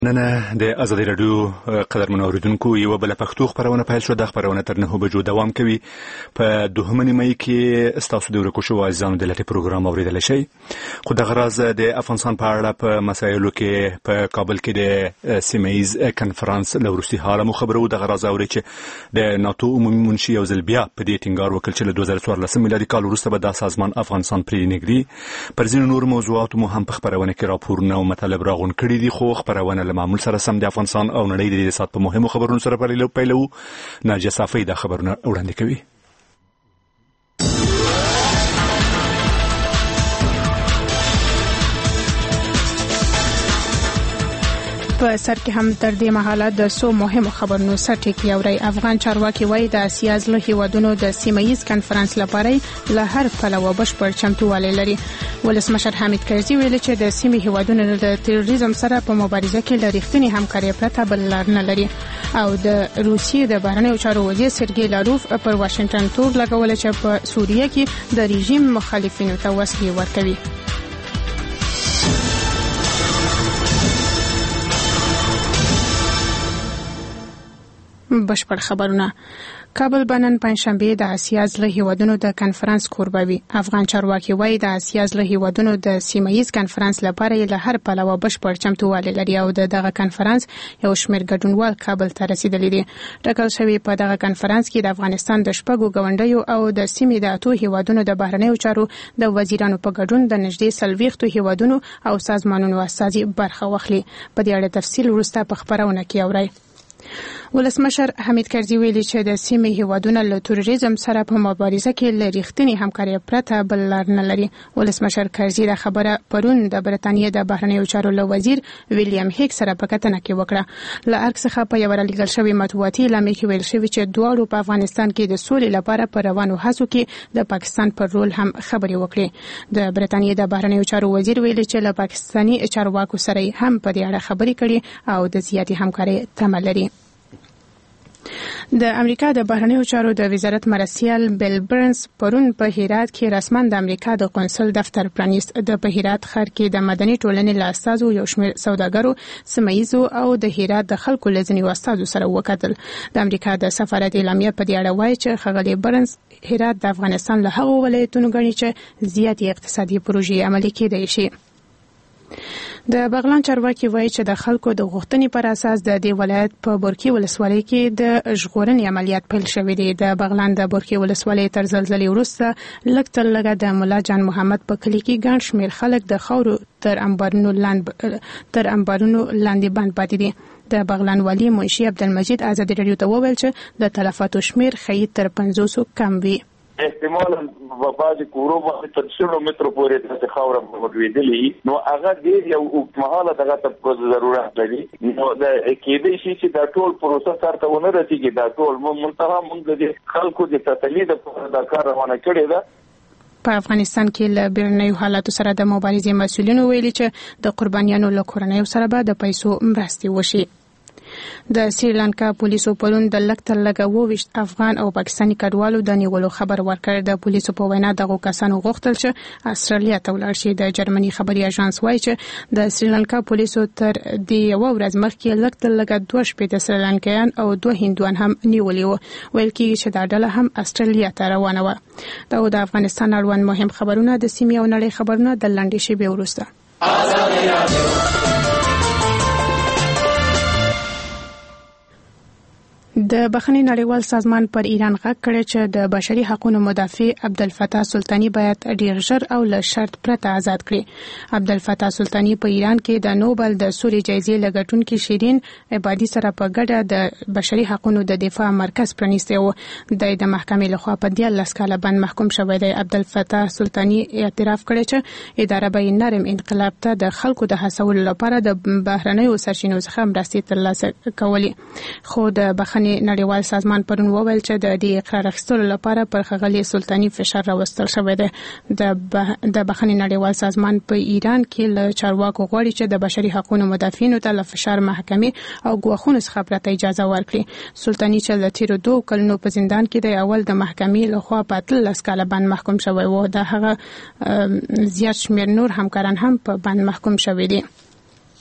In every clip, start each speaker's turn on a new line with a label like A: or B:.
A: نن د ازادي رادیو قدرمنو اوریدونکو یو بل پښتو خبرونه پیل شو. د خبرونه تر 9 بجو دوام کوي. په 2 مې کې تاسو د ورکو شو عزیزانو د لټي پروګرام اوریدل شي. خو د غراز د افغانستان په اړه په مسایلو کې په کابل کې د سیمایز کنفرانس لورسي حاله خبرو د غراز اوري چې د ناتو عمومي منشي او زلبیا په دې ټینګار وکړ چې له 2014 میلادي کال وروسته به د سازمان افغانستان پرې نګري. پر ځینو نور موضوعاتو مو هم په خبرونه کې راپورونه او مطالب راغون کړي دي. خو خبرونه معمول سره سم د افغانستان او نړۍ د سات په مهمو خبرونو سره پیلو. ناجیه صافی دا خبرونه وړاندې کوي.
B: په سر کې هم تر دې مهاله د سو مهمو خبرونو سرټکی اوري. افغان چارواکي وایي د اسیا ځله هیوادونو د سیمایي کنفرانس لپاره له هر پلوه بشپړ چمتووالی لري. ولسمشر حمید کرزي ویلي چې د سیمې هیوادونو د تروریزم سره په مبارزه کې د رښتینی همکارۍ پرته بل لار نه لري. او د روسیې د بهرنیو چارو وزیر سرګی لاروف پر واشنگټن تور لګول چې په سوریه کې د رژیم مخالفینو ته وسلې ورکوي. بشپړ خبرونه. کابل بنن پنځشنبه د اسیا ځله هیوادونو د کنفرانس کوربوي. افغان چارواکي وایي د اسیا ځله هیوادونو د سیمایي کنفرانس لپاره له هر پلوه بشپړ چمتووالی لري او دغه کنفرانس یو شمېر ګډونوال کابل ته رسیدلي دي. ټاکل شوی په دغه کنفرانس کې د افغانستان د شپږو ګاونډیو او د سیمې د اتو هیوادونو د بهرنیو چارو د وزیرانو په ګډون د نږدې 40 هیوادونو او سازمانونو استازي برخه واخلي. په دې اړه تفصیل وروسته په خبرونه کې اورئ. ولسمشر حمید کرزي ویلي چې د سیمې هیوادونو له تروریزم سره په مبارزه کې له رښتینی همکارۍ پرته بل لار نه لري. ولسمشر کرزي دا خبره پرون د برتانیې د بهرنیو چارو له وزیر ویلیام هیک سره په کتنه کې وکړه. له ارګ څخه په یو رالیږل شوی مطبوعاتي اعلامیه کې ویل شوی چې دواړو په افغانستان کې د سولې لپاره په روانو هڅو کې د پاکستان پر رول هم خبرې وکړي. د برتانیې د بهرنیو چارو وزیر ویلي چې له پاکستاني چارواکو سره هم په دې اړه خبرې کړي او د زیاتې همکارۍ تمه لري. د امریکا د بهرنیو چارو د وزارت مرستیال بیل برنز پرون په هرات کې رسما د امریکا د قونسل دفتر پرانیست. د په هرات ښار کې د مدني ټولنې له استازو یو شمېر سوداګرو سیمایي او د هرات د خلکو له ځینو استازو سره وکتل. د امریکا د سفارت اعلامیه په دې اړه وایي چې ښاغلی برنز هرات د افغانستان له هغو ولایتونو ګڼي چې زیاتې اقتصادي پروژې عملي کېدای شي. د بغلان چارواکي وایي چې د خلکو د غوښتنې پر اساس د دې ولایت په بورکي ولسوالۍ کې د ژغورنې عملیات پیل شوي دي. د بغلان د بورکي ولسوالۍ تر زلزلې وروسته لږ تر لږه د مولا جان محمد په کلي کې ګڼ شمېر خلک د خاورو تر انبارونو لاندې بند پاتې دي. د بغلان والي منشي عبدالمجید ازادي رادیو ته وویل چې د تلفاتو شمېر ښایي تر 500 کم وي.
C: احتمال په بعض کورو باندې تر 100 مترو پورې د خاور موجودېدلې نو هغه ډېر یو اوږدمهاله دغه ته ضرورت لري. نو د کېدای شي چې دا ټول پروسه سره ونه رسیږي. دا ټول منتها موږ د خلکو د تسلید لپاره دا کار روانه کړی ده.
B: په افغانستان کې له بیرنیو حالاتو سره د مبارزې مسؤلینو ویلي چې د قربانیانو له کورنیو سره به د پیسو مرستې وشي. د سریلانکا پولیسو پرون د لږ تر لږه 22 افغان او پاکستاني کډوالو د نیولو خبر ورکړ. د پولیسو په وینا دغه کسانو غوښتل چې استرالیا ته ولاړ شي. د جرمني خبري اژانس وایي چې د سریلانکا پولیسو تر دې یو ورځ مخکې لږ تر لږه 2 سریلانکایان او 2 هندوان هم نیولي وو. ویل کېږي چې دا ډله هم استرالیا ته روانه وه. دا د افغانستان اړوند مهم خبرونه د سیمې او نړۍ خبرونه د لنډې شیبې وروسته. د بخښنې نړیوال سازمان پر ایران غږ کړی چې د بشري حقوقو مدافع عبدالفتاح سلطاني باید ډیر ژر او له شرط پرته آزاد کړي. عبدالفتاح سلطاني په ایران کې د نوبل د سولې جایزې لګټونکي شیرین عبادي سره په ګډه د بشري حقوقو د دفاع مرکز پرانیستی و. د محکمې لخوا په 13 کاله باندې محکوم شوی دی. عبدالفتاح سلطاني اعتراف کړی چې اداره به نرم انقلاب ته د خلکو د هڅولو لپاره د بهرنیو سرچینو څخه مرستې ترلاسه کولې. خو د بخښنې نړیوال سازمان پرون وویل چې د دې اقرار اخیستلو لپاره پر ښاغلي سلطاني فشار راوستل شوی دی. د بخښنې نړیوال سازمان په ایران کې له چارواکو غواړي چې د بشري حقوقو مدافعینو ته له فشار محکمې او ګواښونو څخه پرته اجازه ورکړي. سلطاني چې له تیرو 2 کلونو په زندان کې د اول د محکمې لخوا په 13 کاله باندې محکوم شوی و. د هغه زیات شمېر نور همکاران هم په باندې محکوم شوي دي.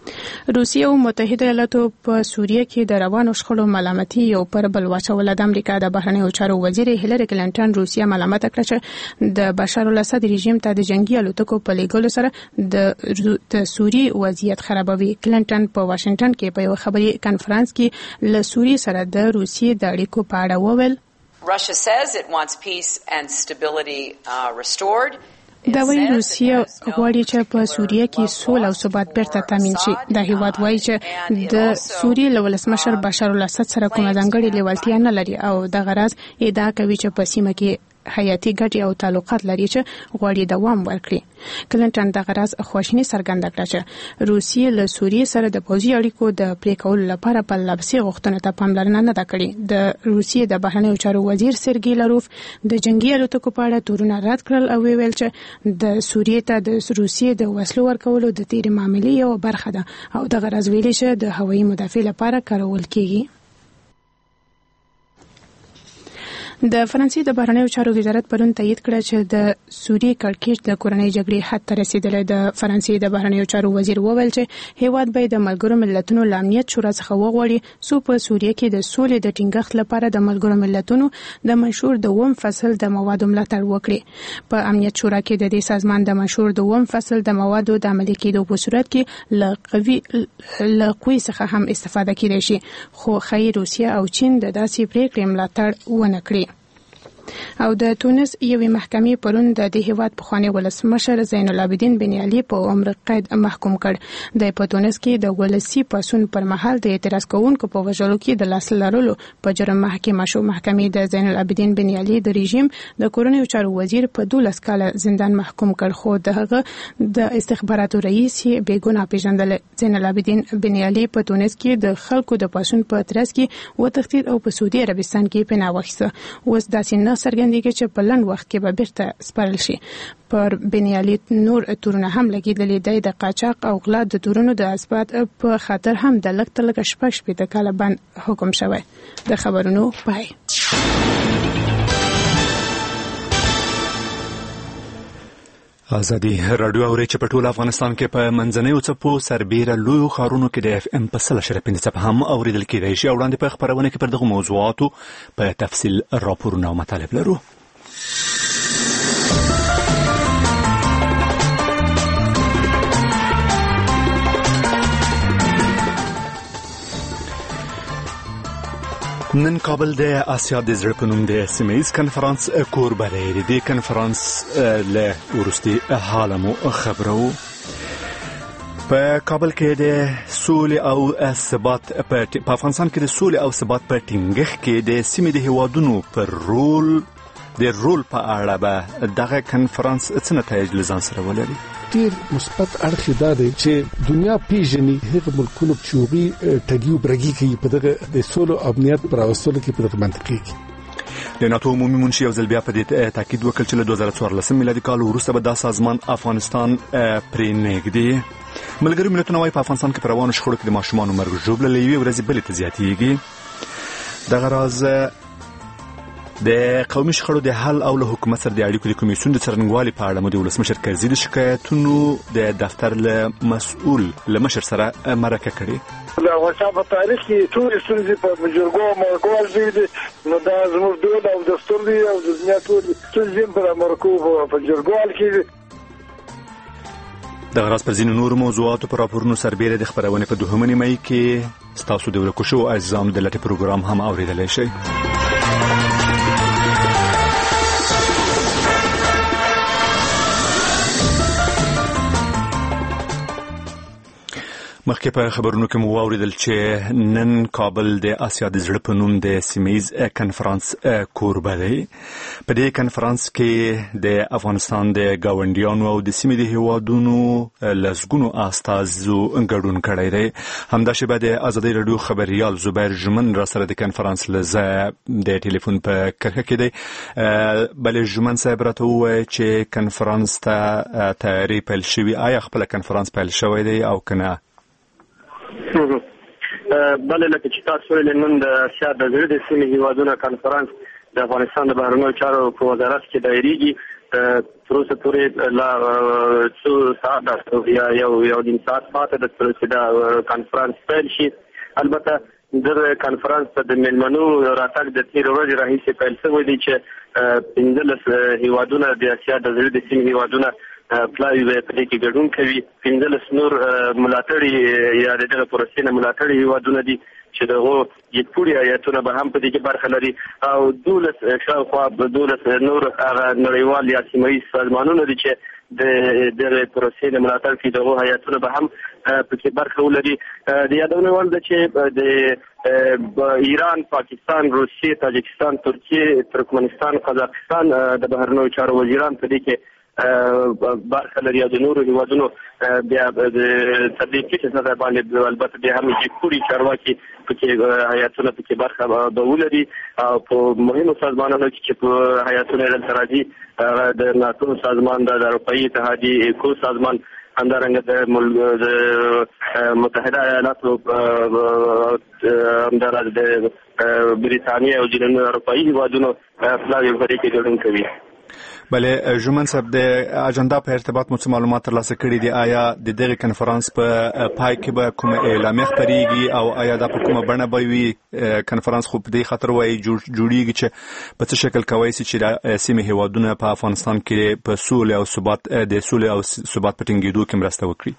B: روسیه او متحده ایالاتو په سوریه کې د روانو شخړو ملامتي یو پر بل واچوله. د امریکا د بهرنیو چارو وزیر هیلری کلینټن روسیه ملامت کړه چې د بشار الاسد رژیم ته د جنگي الوتکو په لیږلو سره د سوریې وضعیت خرابوي. کلینټن په واشنگټن کې په یو خبري کانفرنس کې له سوریې سره د روسیې د اړیکو په اړه وویل.
D: Russia says it wants peace and stability restored.
B: دا وایي روسیه غواړي چې په سوریه کې سوله او ثبات بیرته تامین شي. دا هیواد وایي چې د سوریې له ولسمشر بشار الاسد سره کومه ځانګړې لیوالتیا نه لري او د غرض ادعا کوي چې په سیمه کې حیاتي ګټې او تعلقات لري چې غواړي دوام ورکړي. کلینټن د غرض خواشیني څرګنده کړه چې روسیې له سوریې سره د پوځي اړیکو د پرې کولو لپاره په لبسي غوښتنو ته پاملرنه نه ده کړې. د روسیې د بهرنیو چارو وزیر سرګی لاروف د جنگي الوتکو په اړه تورونه رد کړل او ویل چې د سوریې ته د روسیې د وسلو ورکولو د تیرې معاملې یو برخه ده او د غرض ویلي چې د هوایي مدافع لپاره کارول کیږي. د فرانسې د بهرنیو چارو وزارت پرون تایید کړ چې د سوریې کړکېچ د کورنۍ جګړې حد ته رسیدلی. د فرانسې د بهرنیو چارو وزیر وویل چې هیواد به د ملګرو ملتونو له امنیت شورا څخه وغواړي څو په سوریې کې د سولې د ټینګښت لپاره د ملګرو ملتونو د منشور د 2 فصل د موادو ملاتړ وکړي. په امنیت شورا کې د دې سازمان د منشور د 2 فصل د موادو د عملي کېدو په صورت کې له قوی څخه هم استفاده کېدای شي، خو ښایي روسیه او چین د داسې پریکړې ملاتړ ونه کړي. او د تونس یوې محکمې پرون د دې هیواد پخوانی ولسمشر زین العابدین بن علي په عمر قید محکوم کړ. د په تونس کې د ولسی پاسون پر مهال د اعتراض کوونکو په وژلو کې د لاس لرلو په جرم محکمه شو. محکمې د زین العابدین بن علي د رژیم د کورنیو چارو وزیر په 12 کاله زندان محکوم کړ، خو دغه د استخباراتو رئیس بیګناه پیژندل. زین العابدین بن علي په تونس کې د خلکو د پاسون په اعتراض کې وتښتید او په سعودي عربستان کې پناه واخیسته. اوس داسې څرګندېږي چې په لنډ وخت کې به بیرته سپارل شي. پر بن علي نور تورونه هم لګېدلي دی. د قاچاق او غلا د تورونو د اثبات په خاطر هم د لږ تر لږه 6 کاله بند حکم شوی. د خبرونو پای.
A: ازادي رادیو اوري چې په ټول افغانستان کې په منځنیو څپو سربېره لویو ښارونو کې د FM په 100.5 څپه هم اوریدل کېدای شي. وړاندې په خبرونه کې پر دغه موضوعاتو په تفصیل راپورونه او مطالب لرو. نن کابل د آسیا د زړه په نوم د سیمه‌ییز کنفرانس کوربه دی. د دې کنفرانس له وروستي حاله مو خبرو. په کابل کې د سولې او ثبات په افغانستان کې د سولې او ثبات په ټینګښت کې د سیمې د هیوادونو پر رول په اړه به دغه کنفرانس څه نتایج لزان سره ولري.
E: ډیر مثبت اړخ دا دی چې دنیا پیژني هغه ملکونو چوغي ټګي برګي کوي په دغه د سولو امنیت پر اوسلو کې په دغه منطقي کې.
A: د ناتو عمومي منشي او ځل بیا په دې تاکید وکړ چې له 2014 میلادي کال وروسته به دا سازمان افغانستان پرې نږدې. ملګري ملتونه وايي په افغانستان کې پر روانو شخړو کې د ماشومانو مرګ ژوبله لوي ورځې بلې ته زیاتېږي. دغه راز د قومي شخړو د حل او له حکومت سره د اړیکو د کمیسیون د څرنګوالي په اړه د ولسمشر کرزي د شکایتونو د دفتر له مسؤل له مشر سره مرکه کړې.
F: د افغانستان په تاریخ کې ټول ستونزې په مجرګو مرګول دي، نو دا زموږ دود او دستور دی او د دنیا ټول ستونزې په مرګو په جرګوال کې.
A: د غراس پر ځینو نورو موضوعاتو پر راپورونو سربېره د خبرونه په 2 مې کې ستاسو د ورکو شو اعزام د لټ پروګرام هم اوریدلای شئ. مخکې په خبرونو کې مو واوریدل چې نن کابل د آسیا د زړه په نوم د سیمه‌ییز کنفرانس کوربه دی. په دې کنفرانس کې د افغانستان د ګاونډیانو او د سیمې د هیوادونو لسګونو استازو ګډون کړی دی. همداشبه د ازادي رادیو خبريال زبیر جمن را سره د کنفرانس لزه د ټلیفون په کرخه کې دی. بلې جمن صاحب راته وویل چې کنفرانس ته تیاری پیل شوی. آیا خپل کنفرانس پیل شوی دی او کنه؟
F: بله لکه چې تاسو ویل نن د آسیا د زړه د سیمې هیوادونو کنفرانس د افغانستان د بهرنیو چارو په وزارت کې دایریږي.
G: تر اوسه پورې لا څو ساعت یا یو نیم ساعت پاتې د چې دا کانفرنس پیل شي. البته د کانفرنس ته د میلمنو راتګ د تیر ورځې راهیسې پیل شوی دی چې 15 هیوادونه د اسیا د زړه د سیمې هیوادونه پلاوی په دې کې ګډون کوي. 15 نور ملاتړي یا دغه پروسې نه ملاتړي هیوادونه دي چې دغه یکپوړي ایتونه به هم په دې کې برخه لري او 12 شاوخوا 12 نور هغه نړیوال یا سیمایي سازمانونه دي چې د پروسې د ملاتړ کې دغه ایتونه به هم په کې برخه ولري. د یادونه وړ ده چې د ایران، پاکستان، روسیې، تاجکستان، ترکیه، ترکمنستان، قزاقستان د بهرنیو چارو وزیران په دې کې برخه لري او د نورو هیوادونو بیا د تدریج کې څه باندې البته بیا هم یکپوړي چارواکي پکې هیاتونه پکې برخه به ولري او په مهمو سازمانونو کې چې په هیاتونه دلته راځي د ناتو سازمان، د اروپایي اتحادیې ایکو سازمان، همدارنګه د متحده ایالاتو همدارنګه د بریتانیا او ځینو اروپایي هیوادونو پلاوی په دې کې ګډون کوي.
A: بله ژومن صاحب د اجنډا په ارتباط مو څه معلومات ترلاسه کړي دي؟ آیا د دغه کنفرانس په پای کې به کوم اعلامیه خپریږي او آیا دا په کومه بڼه به وي؟ کنفرانس خو په دې خاطر وایي جوړیږي چې په څه شکل کوي چې د سیمې هیوادونه په افغانستان کې په سولې او ثبات په ټینګېدو کې مرسته وکړي.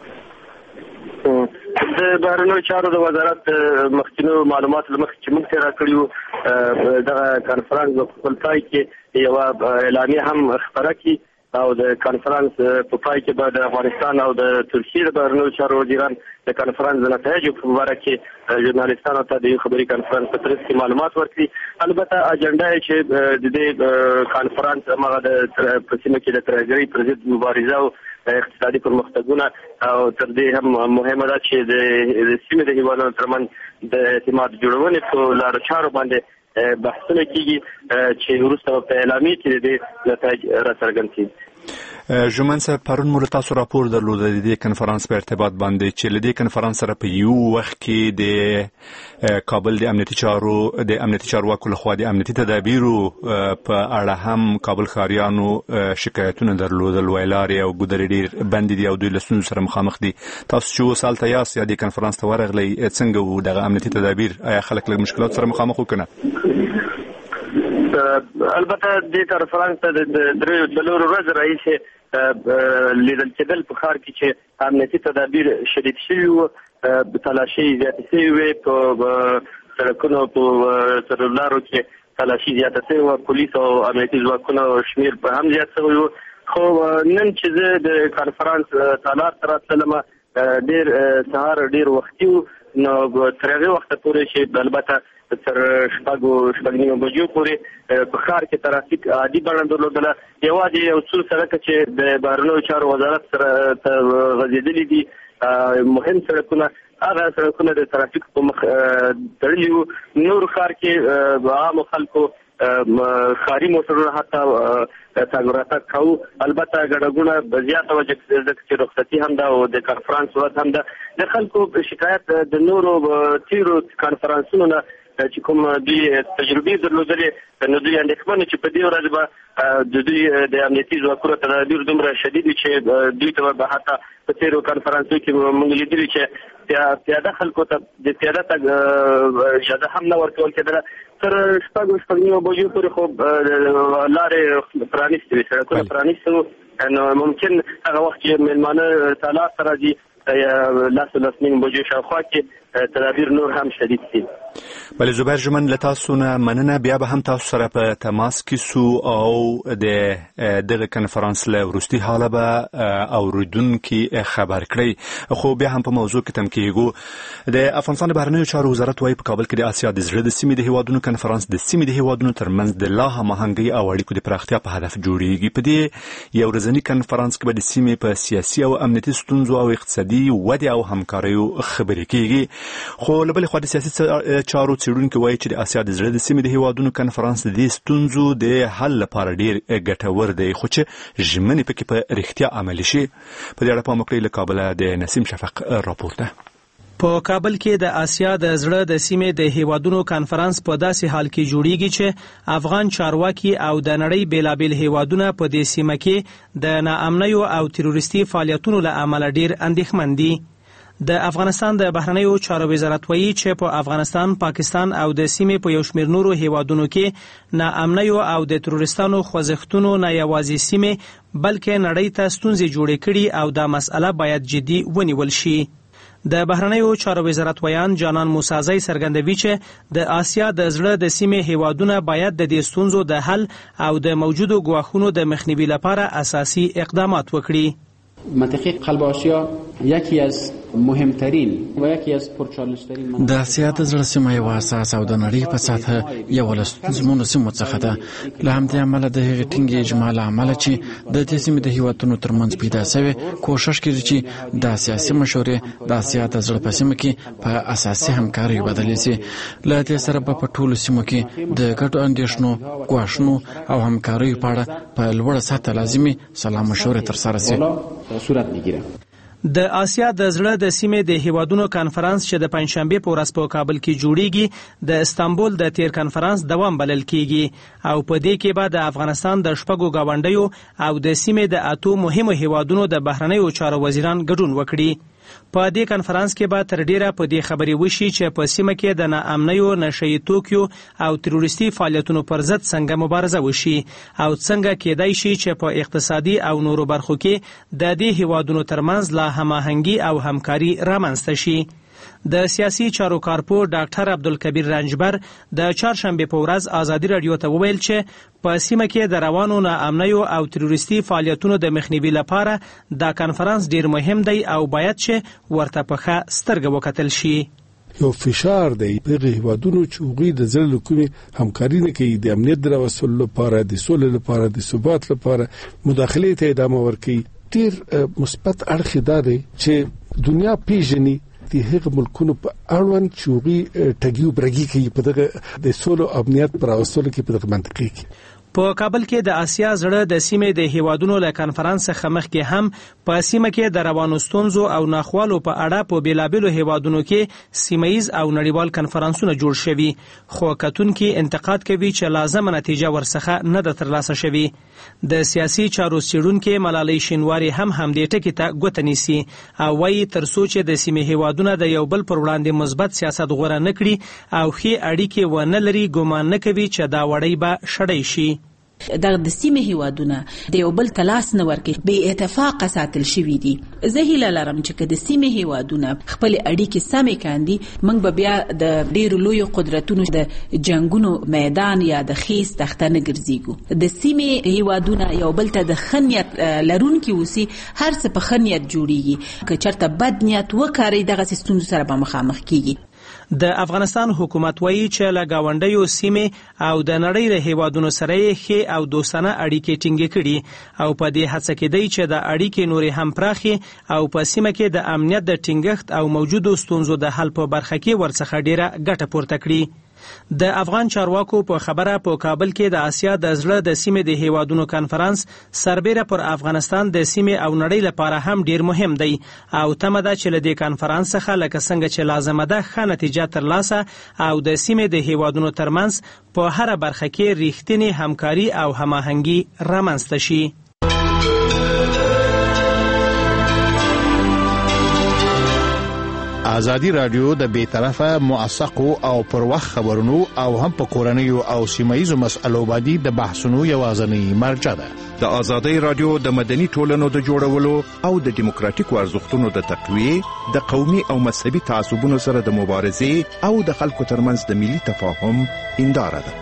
G: د بهرنیو چارو د وزارت مخکینو معلومات لمخې چې موږ ته راکړي دغه کنفرانس په خپل پای کې یو اعلامیه هم خپره کړي او د کنفرانس په پای کې به د افغانستان او د ترکیې د بهرنیو چارو وزیران د کنفرانس د نتایجو په اړه کې ژورنالیستانو ته د خبري کنفرانس په ترڅ کې معلومات ورکړي. البته اجنډا چې د دې کنفرانس هغه د پسیمه کې د ترهګرۍ پر ضد مبارزه او اقتصادي پرمختګونه او تر دې هم مهمه ده چې د سیمې د هیوادونو ترمنځ د اعتماد جوړونې په لارو چارو باندې بحثونه کیږي چې وروسته په اعلامیه کې د نتایج راڅرګند کیږي.
A: ژومن صاحب پرون مو تاسو راپور درلود د دې کنفرانس په ارتباط باندې چې لدې کنفرانس سره په یو وخت کې د کابل د امنیتي چارواکو لخوا د امنیتي تدابیرو په اړه هم کابل ښاریانو شکایتونه درلودل، ویلارې او ګودرې ډېر بند دي او دوی له ستونزو سره مخامخ دي. تاسو چې اوس هلته یاست یا د کنفرانس ته ورغلی، څنګه وو دغه امنیتي تدابیر؟ آیا خلک له مشکلات سره مخامخ وو که نه؟
G: البته د کنفرانس ته د څلورو ورځو راهیسې لیدل کېدل په ښار کې چې امنیتي تدابیر شدید شوي وو، تلاشۍ زیاتې شوې وې، په سړکونو په سرلارو کې تلاشۍ زیاته شوې وه، پولیس او امنیتي ځواکونو شمېر په هم زیات شوی وو. خو نن چې زه د کنفرانس تالار ته راتلم ډېر سهار ډېر وختي وو، نو تر هغې وخته پورې چې البته تر شپږ نیمو بجو پورې په ښار کې ترافیک عادي بڼه درلودله. یوازې یو څو سړکه چې د بهرنیو چارو وزارت سره غځېدلي دي مهم سړکونه، هغه سړکونه د ترافیک په مخ تړلي وو. نور ښار کې عامو خلکو ښاري موټرونه حتی تګ راتګ کوو. البته ګڼه زیاته وه چې رخصتي هم ده او د کنفرانس ورځ هم ده. د خلکو شکایت د نورو تیرو کنفرانسونو نه چې کوم دوی تجربې درلودلې، نو دوی اندېښمن چې په دې ورځ به د دوی د امنیتي ځواکونو تدابیر دومره شدید وي چې دوی ته به حتی په تیرو کنفرانسونو کې موږ لیدلي چې پیاده خلکو ته د پیاده تګ اجازه هم نه ورکول کېدله. تر شپږ نیمو بجو پورې خو لارې پرانیستې وې، سړکونه پرانیستي وو، نو ممکن هغه وخت چې مېلمانه تالار ته راځي لس نیمو بجو شاوخوا کې تدابیر نور هم شدید دي.
A: بله زبیر ژومن له تاسو نه مننه. بیا به هم تاسو سره په تماس کې سو او د دغه کنفرانس له وروستي حاله به اوریدونکي خبر کړئ. خو بیا هم په موضوع کې تم کېږو. د افغانستان د بهرنیو چارو وزارت وایي په کابل کې د اسیا د زړه د سیمې د هیوادونو کنفرانس د سیمې د هیوادونو ترمنځ د لا هماهنګۍ او اړیکو د پراختیا په هدف جوړیږي. په دې یو ورځني کنفرانس کې به د سیمې په سیاسي او امنیتي ستونزو او اقتصادي ودې او همکاریو خبرې کېږي. خو له بلې خوا د سیاسي چارو څېړونکي وایي چې د اسیا د زړه د سیمې د هیوادونو کنفرانس د دې ستونزو د حل لپاره ډېر ګټور دی، خو چې ژمنې پکې په رښتیا عملي شي. په دې اړه پام وکړئ. له کابله د نسیم شفق راپور ده.
H: په کابل کې د آسیا د زړه د سیمې د هیوادونو کانفرنس په داسې حال کې جوړیږي چې افغان چارواکي او د نړۍ بیلابیل هیوادونه په دې سیمه کې د ناامنیو او تروریستي فعالیتونو له امله ډیر اندېښمن دي. د افغانستان د بهرنیو چارو وزارت وایي چې په افغانستان، پاکستان او د سیمې په یو شمېر نورو هیوادونو کې ناامنیو او د تروریستانو خوځښتونو نه یوازې سیمې بلکې نړۍ ته ستونزې جوړې کړي او دا مسئله باید جدي ونیول شي. د بهرنیو چارو وزارت ویان جانان موسازی څرګندوي چې د آسیا د زړه د سیمې هیوادونه باید د دې ستونزو د حل او د موجودو ګواښونو د مخنیوي لپاره اساسي اقدامات وکړي.
I: منطقه قلب آسیا یکی از مهمترین و یکی از پرچالشترین
J: د آسیا د زړه سیمه یو اساس او د نړۍ په سطح یو له ستونزمنو سیمو څخه ده. له همدې امله د هغې ټینګې اجماع له امله چې د دې سیمې د هیوادونو ترمنځ پیدا شوی کوشش کوي چې د سیاسي مشورې د آسیا د زړه په سیمه کې په اساسي همکاري بدلې شي. له دې سره په ټولو سیمو کې د ګډو اندېښنو، ګواښونو او همکارۍ په اړه په لوړه سطح لازمي سلا مشورې ترسره شي.
I: صورت میگیره.
H: د آسیا د زړه د سیمې د هیوادونو کانفرنس چې د پنځشنبه په ورځ په کابل کې جوړیږي د استانبول د تیر کانفرنس دوام بلل کیږي او په دې کې به د افغانستان د شپږو گاونډیو او د سیمې د اتو مهمو هیوادونو د بهرنیو چارو وزیران ګډون وکړي. په دې کانفرنس کې به تر ډیره په دې خبرې وشي چې په سیمه کې د ناامنیو، نشهیي توکیو او تروریستي فعالیتونو پر ضد څنګه مبارزه وشي او څنګه کېدای شي چې په اقتصادي او نورو برخو کې د دې هیوادونو ترمنځ لا هماهنګي او همکاري رامنځته شي. د سیاسي چارو کارپور ډاکټر عبدالکبیر رنجبر د چهارشنبه په ورځ ازادي رادیو ته وویل چې په سیمه کې د روانو ناامنیو او تروریستي فعالیتونو د مخنیوي لپاره دا کانفرنس ډیر مهم دی او باید چې ورته په ښه سترګه وکتل شي.
E: یو فشار دی په هیوادونو چې هغوی د ځل کومي همکاري نه کوي د امنیت د راوستلو لپاره، د سولې لپاره، د ثبات لپاره مداخله ته ادامه ورکوي. ډیر مثبت اړخ دا دی چې دنیا پیژني د هغه ملکونو په اړوند چې هغوی ټګي برګي کوي په دغه د سولو امنیت پر راوستلو کې په دغه منطقه کې.
H: په کابل کې د آسیا زړه د سیمې د هیوادونو له کانفرنس څخه مخکې هم په سیمه کې د روانو ستونزو او ناخوالو په اړه په بیلابیلو هیوادونو کې سیمه‌ییز او نړیوال کانفرنسونه جوړ شوي، خو کتونکي انتقاد کوي چې لازمه نتیجه ورڅخه نه ده ترلاسه شوې. د سیاسي چارو څېړونکې ملالۍ شینواري هم همدې ټکي ته ګوته نیسي او وایي تر څو چې د سیمې هیوادونه د یو بل پر وړاندې مثبت سیاست غوره نه کړي او ښې اړیکې ونه لري، ګمان نه کوي چې دا وړۍ به شړی شي.
K: دغه د سیمې هیوادونه د یو بل تلاس نه ورکړي، بې اتفاقه ساتل شوي دي. زه هیله لرم چې که د سیمې هیوادونه خپل اړیکې سمې کاندي، موږ به بیا د ډیرو لویو قدرتونو د جنگونو میدان یا د خیس تخته نه ګرځېږو. د سیمې هیوادونه یو بل ته د ښه نیت لرونکي اوسي، هر څه په ښه نیت جوړیږي. که چېرته بد نیت وکاروي دغسې ستونزو سره به مخامخ کیږي.
H: د افغانستان حکومت وایي چې له ګاونډیو سیمې او د نړۍ له هیوادونو سره یې ښې او دوستانه اړیکې ټینګې کړي او په دې هڅه کې دی چې د اړیکې نورې هم پراخي او په سیمه کې د امنیت د ټینګښت او موجودو ستونزو د حل په برخه کې ورڅخه ډیره ګټه پورته کړي. د افغان چارواکو په خبره په کابل کې د آسیا د زړه د سیمې د هیوادونو کانفرنس سربیره پر افغانستان د سیمې او نړۍ لپاره هم ډیر مهم دی او تمه ده چې له دې کانفرنس څخه لکه څنګه چې لازمه ده ښه نتیجه ترلاسه او د سیمې د هیوادونو ترمنځ په هره برخه کې ریښتینې همکاري او هماهنګي رامنځته شي.
L: ازادي رادیو د بیطرفه، موثقو او پر وخت خبرونو او هم په کورنیو او سیمایي مسألو باندې د بحثونو یوازینی مرجع ده.
M: د ازادي رادیو د مدني ټولنو د جوړولو او د دیموکراتیکو ارزښتونو د تقویې، د قومي او مذهبي تعصبونو سره د مبارزې او د خلکو ترمنځ د ملي تفاهم هنداره ده.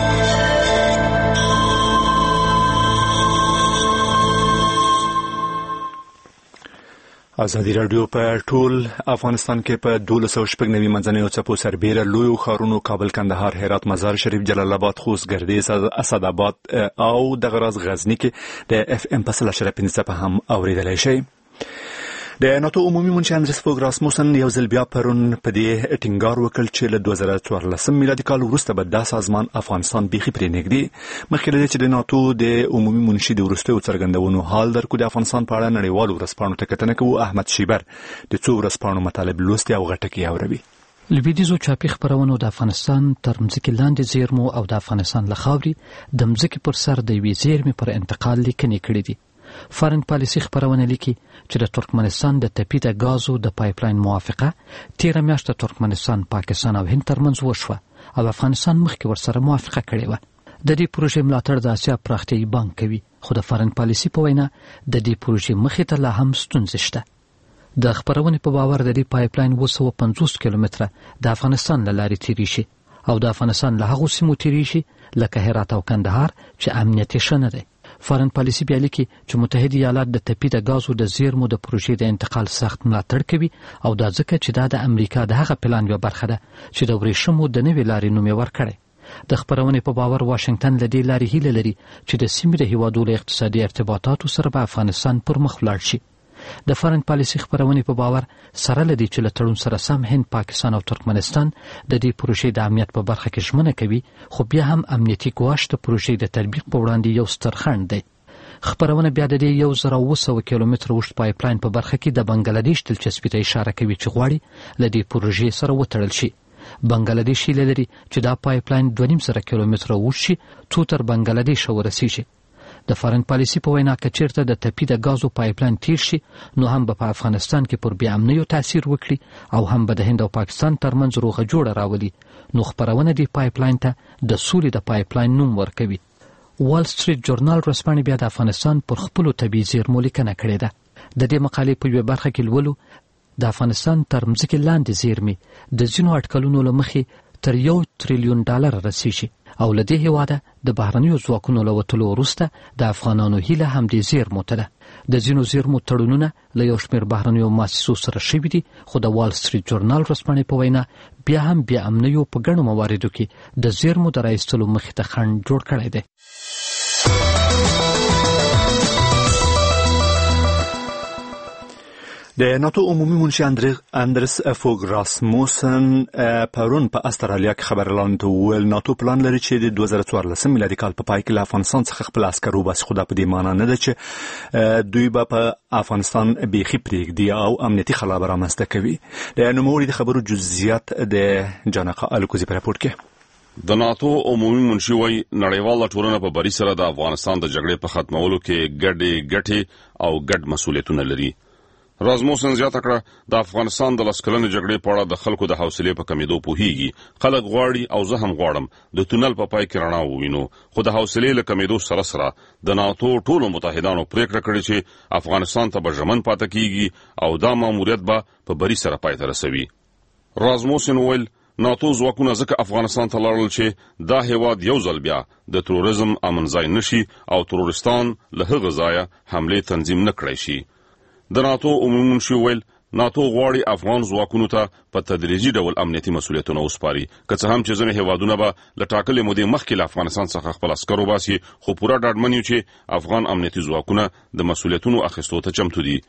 A: ازادي رادیو په ټول افغانستان کې په 1290 منځنیو څپو سربیره لویو ښارونو کابل، کندهار، هرات، مزار شریف، جلال آباد، خوست، ګردیز، اسداباد او دغه راز غزنی کې د اف ام په 3.5 هم اوریدلای شئ. د ناتو عمومي منشي اندرس فوګ راسموسن یو ځل بیا پرون په دې ټینګار وکړ چې له 2014 میلادي کال وروسته به دا سازمان افغانستان بيخي پرې نږدې مخکې له چې د ناتو د عمومي منشي د وروستیو څرګندونو حال درکو د افغانستان په اړه نړیوالو ورځپاڼو ته کتنه کوي. احمد شیبر د څو ورځپاڼو مطالب لوستي او غټکی اوروي.
N: لویدیزو چاپی خبرونو د افغانستان تر مځکې لاندې زیرمو او د افغانستان له خاورې د مځکې پر سر د یوې زیرمې پر انتقال لیکنې کړې دي. فارن پالیسي خبرونه لیکي چې د ترکمنستان د تپي د غازو د پایپلاین موافقه 13 میاشت د ترکمنستان، پاکستان او هند ترمنځ وشوه او افغانستان مخکې ورسره موافقه کړې و. د دې پروژې ملاتړ د آسیا پراختیایي بانک کوي، خو د فارن پالیسي په وینا د دې پروژې مخې ته لا هم ستونزې شته. د خبرونې په باور د دې پایپلاین 250 کیلومتره د افغانستان له لارې تیری شي او د افغانستان له هغو سیمو تیری شي لکه هرات او کندهار چې امنیت یې ښه نه دی. فارن پالیسي بیا لیکي چې متحده ایالات د تپي د غازو د زیرمو د پروژې د انتقال سخت ملاتړ کوي او دا ځکه چې دا د امریکا د هغه پلان یوه برخه ده چې د ورېښمو د نوې لارې نوم یې ورکړی. د خبرونې په باور واشنگټن له دې لارې هیله لري چې د سیمې د هیوادو له اقتصادي ارتباطاتو سره به افغانستان پر مخ ولاړ شي. د فارن پالیسي خبرونې په باور سره لدی چې له تړون سره سم هند، پاکستان او ترکمنستان د دې پروژې د امنیت په برخه کې ژمنه کوي، خو بیا هم امنیتي ګواښ د پروژې د تطبیق په وړاندې یو ستر خنډ دی. خبرونه بیا د دې 1900 کیلومتر اوږد پایپلاین په برخه کې د بنگلادیش دلچسپي ته اشاره کوي چې غواړي له دې پروژې سره وتړل شي. بنگلادیش هیله لري چې دا پایپلاین 2.5 کیلومتره اوږد شي څو تر بنگلادیش ورسیږي. د فارن پالیسي په وینا که چیرته د تپي د غازو پایپلاین تیر شي نو هم به په افغانستان کې پر بې امنیو تاثیر وکړي او هم به د هند او پاکستان ترمنځ روغه جوړه راولي. نو خبرونه دی پایپلاین ته د سولې د پایپلاین نوم ورکوي. وال سټریټ جورنال ورځپاڼې بیا د افغانستان پر خپلو طبیعي زیرمو لیکنه کړې ده. د دې مقالې په یوه برخه کې لولو د افغانستان تر مځکې لاندې زیرمې د ځینو اټکلونو له مخې تر $1 تریلیون رسیږي او له دې هېواده د بهرنیو ځواکونو له وتلو وروسته د افغانانو هیله هم دې زیرمو ته ده. د ځینو زیرمو تړونونه له یو شمېر بهرنیو مؤسسو سره شوي دي، خو د وال سټریټ جورنال ورځپاڼې په وینا بیا هم بې امنیو په ګڼو مواردو کې د زیرمو د رایستلو مخې ته خنډ جوړ کړی دی.
A: د ناتو عمومي منشي اندرس فوګ راسموسن پرون په استرالیا کې خبرلاند ته وویل ناتو پلان لري چې د 2014 میلادي کال په پای کې له افغانستان څخه خپل عسکر وباسي، خو دا په دې معنی نه ده چې دوی به په افغانستان بيخي پرېږدي او امنیتي خلا به رامنځته کوي. د نوموړي د خبرو جزئیات د جانقه الکوزي په راپور کې
O: د ناتو عمومي منشي وايي نړیواله ټولنه په بری سره د افغانستان د جګړې په ختمولو کې ګډې او ګډ مسؤلیتونه لري. رازموسن زیاته کړه د افغانستان د لسکلنې جګړې په اړه د خلکو د حوصلې په کمیدو پوهیږي. خلک غواړي او زه هم غواړم د تونل په پای کې رڼا ووینو، خو د حوصلې له کمیدو سره سره د ناتو ټولو متحدانو پریکړه کړې چې افغانستان ته به ژمن پاتې کیږي او دا ماموریت به په بری سره پای ته رسوي. رازموسن ویل ناتو ځواکونه ځکه افغانستان ته لاړل چې دا هیواد یو ځل بیا د تروریزم امنځای نشي او ترورستان له هغه ځایه حمله تنظیم نه کړی شي. د ناتو عمومي منشي ویل ناتو غواړي افغان ځواکونو ته په تدریجي ډول امنیتي مسؤلیتونه وسپاري، که څه هم چې ځینې هیوادونه به له ټاکلې مودې مخکې له افغانستان څخه خپل عسکر وباسي، خو پوره ډاډمن یو چې افغان امنیتي ځواکونه د مسؤلیتونو اخیستو ته چمتو دي.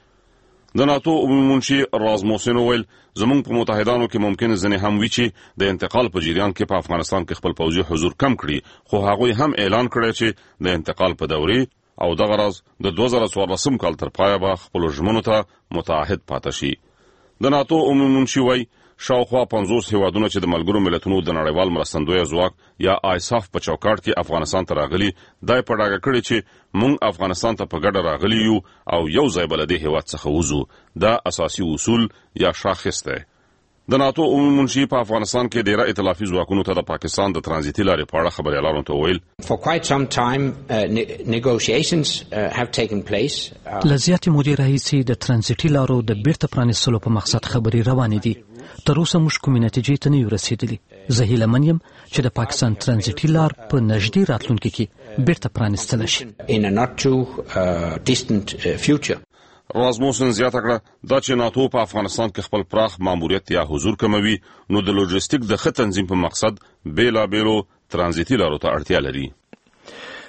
O: د ناتو عمومي منشي رازموسن ویل زموږ په متحدانو کې ممکن ځینې هم وي چې د انتقال په جریان کې په افغانستان کې خپل پوځي حضور کم کړي، خو هغوی هم اعلان کړی چې د انتقال په دورې او دغه راز د 2014 کال تر پایه به خپل ژمنو ته متعهد پاتې شي. د ناتو عمومي منشي وايي شاوخوا 50 هیوادونه چې د ملګرو ملتونو د نړیوال مرستندوی ځواک یا آیساف په چوکاټ کې افغانستان ته راغلي، دای په ډاګه کړی چې موږ افغانستان ته په ګډه راغلي یو او یو ځای بل د هیواد څخه وځو. دا اساسي اصول یا شاخص دی. د ناتو عمومي منشي په افغانستان کې ډیره ائتلافي ځواکونو ته د پاکستان د ترانزیتي لارې په اړه خبريالانو ته ویل
P: For quite some time negotiations have taken place.
N: لزیاتې مودې راهیسې د ترانزیتي لارو د بیرته پرانیستلو په مقصد خبرې روانې دي. تر اوسه موږ کومې نتیجې ته نه یو رسېدلي. زه هیله یم چې د پاکستان ترانزیتي لار په نږدې راتلونکي کې بیرته پرانیستل شي.
P: In a not too distant future.
O: رازموسن زیاته کړه دا چې ناتو په افغانستان کې خپل پراخ ماموریت یا حضور کموي نو د لوجستیک د ښه تنظیم په مقصد بیلابیلو ترانزیتي لارو ته اړتیا لري.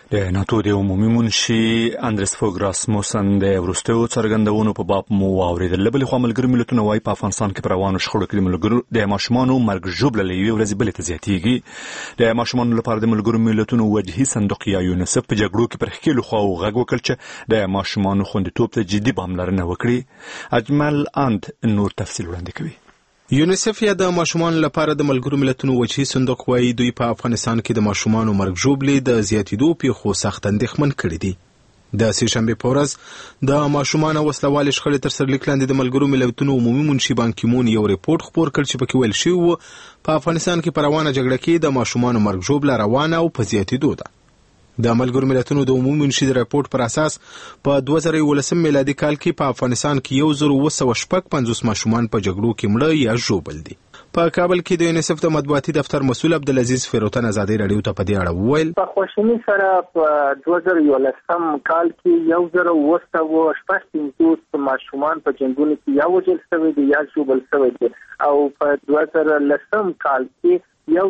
A: د ناتو د عمومي منشي اندرس فوګ راسموسن د ورستو څرګندونو په باب مو واوریدل. بل خو ملګری ملتونه وايي په افغانستان کې پر روانو شخړو کې د ملګرو د ماشومانو مرګ ژوبله لوي ورځ بل ته زیاتیږي. د ماشومانو لپاره د ملګرو ملتونو وجهي صندوق یا یونیسف په جګړو کې پر خېلو خو غږ وکړ چې د ماشومانو خوندیتوب ته جدي پاملرنه وکړي. اجمل اند نور تفصیل وړاندې کوي.
Q: یونیسف یا د ماشومانو لپاره د ملګرو ملتونو وجهي صندوق وايي دوی په افغانستان کې د ماشومانو مرګ ژوبلې د زیاتیدو پیښو سخت اندېښمن کړي دي. د سهشنبه په ورځ د ماشومانو وسلوالې شخړې تر سرلیک لاندې د ملګرو ملتونو عمومي منشي بان کی مون یو ریپورت خپور کړ چې پکې ویل شوی په افغانستان کې په روانه جګړه کې د ماشومانو مرګ ژوبله روانه او په زیاتیدو ده. د ملګرو ملتونو د عمومي منشي د راپورټ پر اساس په 2019 میلادي کال کې په افغانستان کې 1950 ماشومان په جګړو کې مړه یا ژوبل دي. په کابل کې د یونیسف د مطبوعاتي دفتر مسؤل عبدالعزیز فیروتن ازادي رادیو ته په دې اړه وویل
R: په خوشنی سره په 2019 کال کې 1950 ماشومان په جنگونو کې یا وژل شوي دي یا ژوبل شوي دي او په 2019 کال کې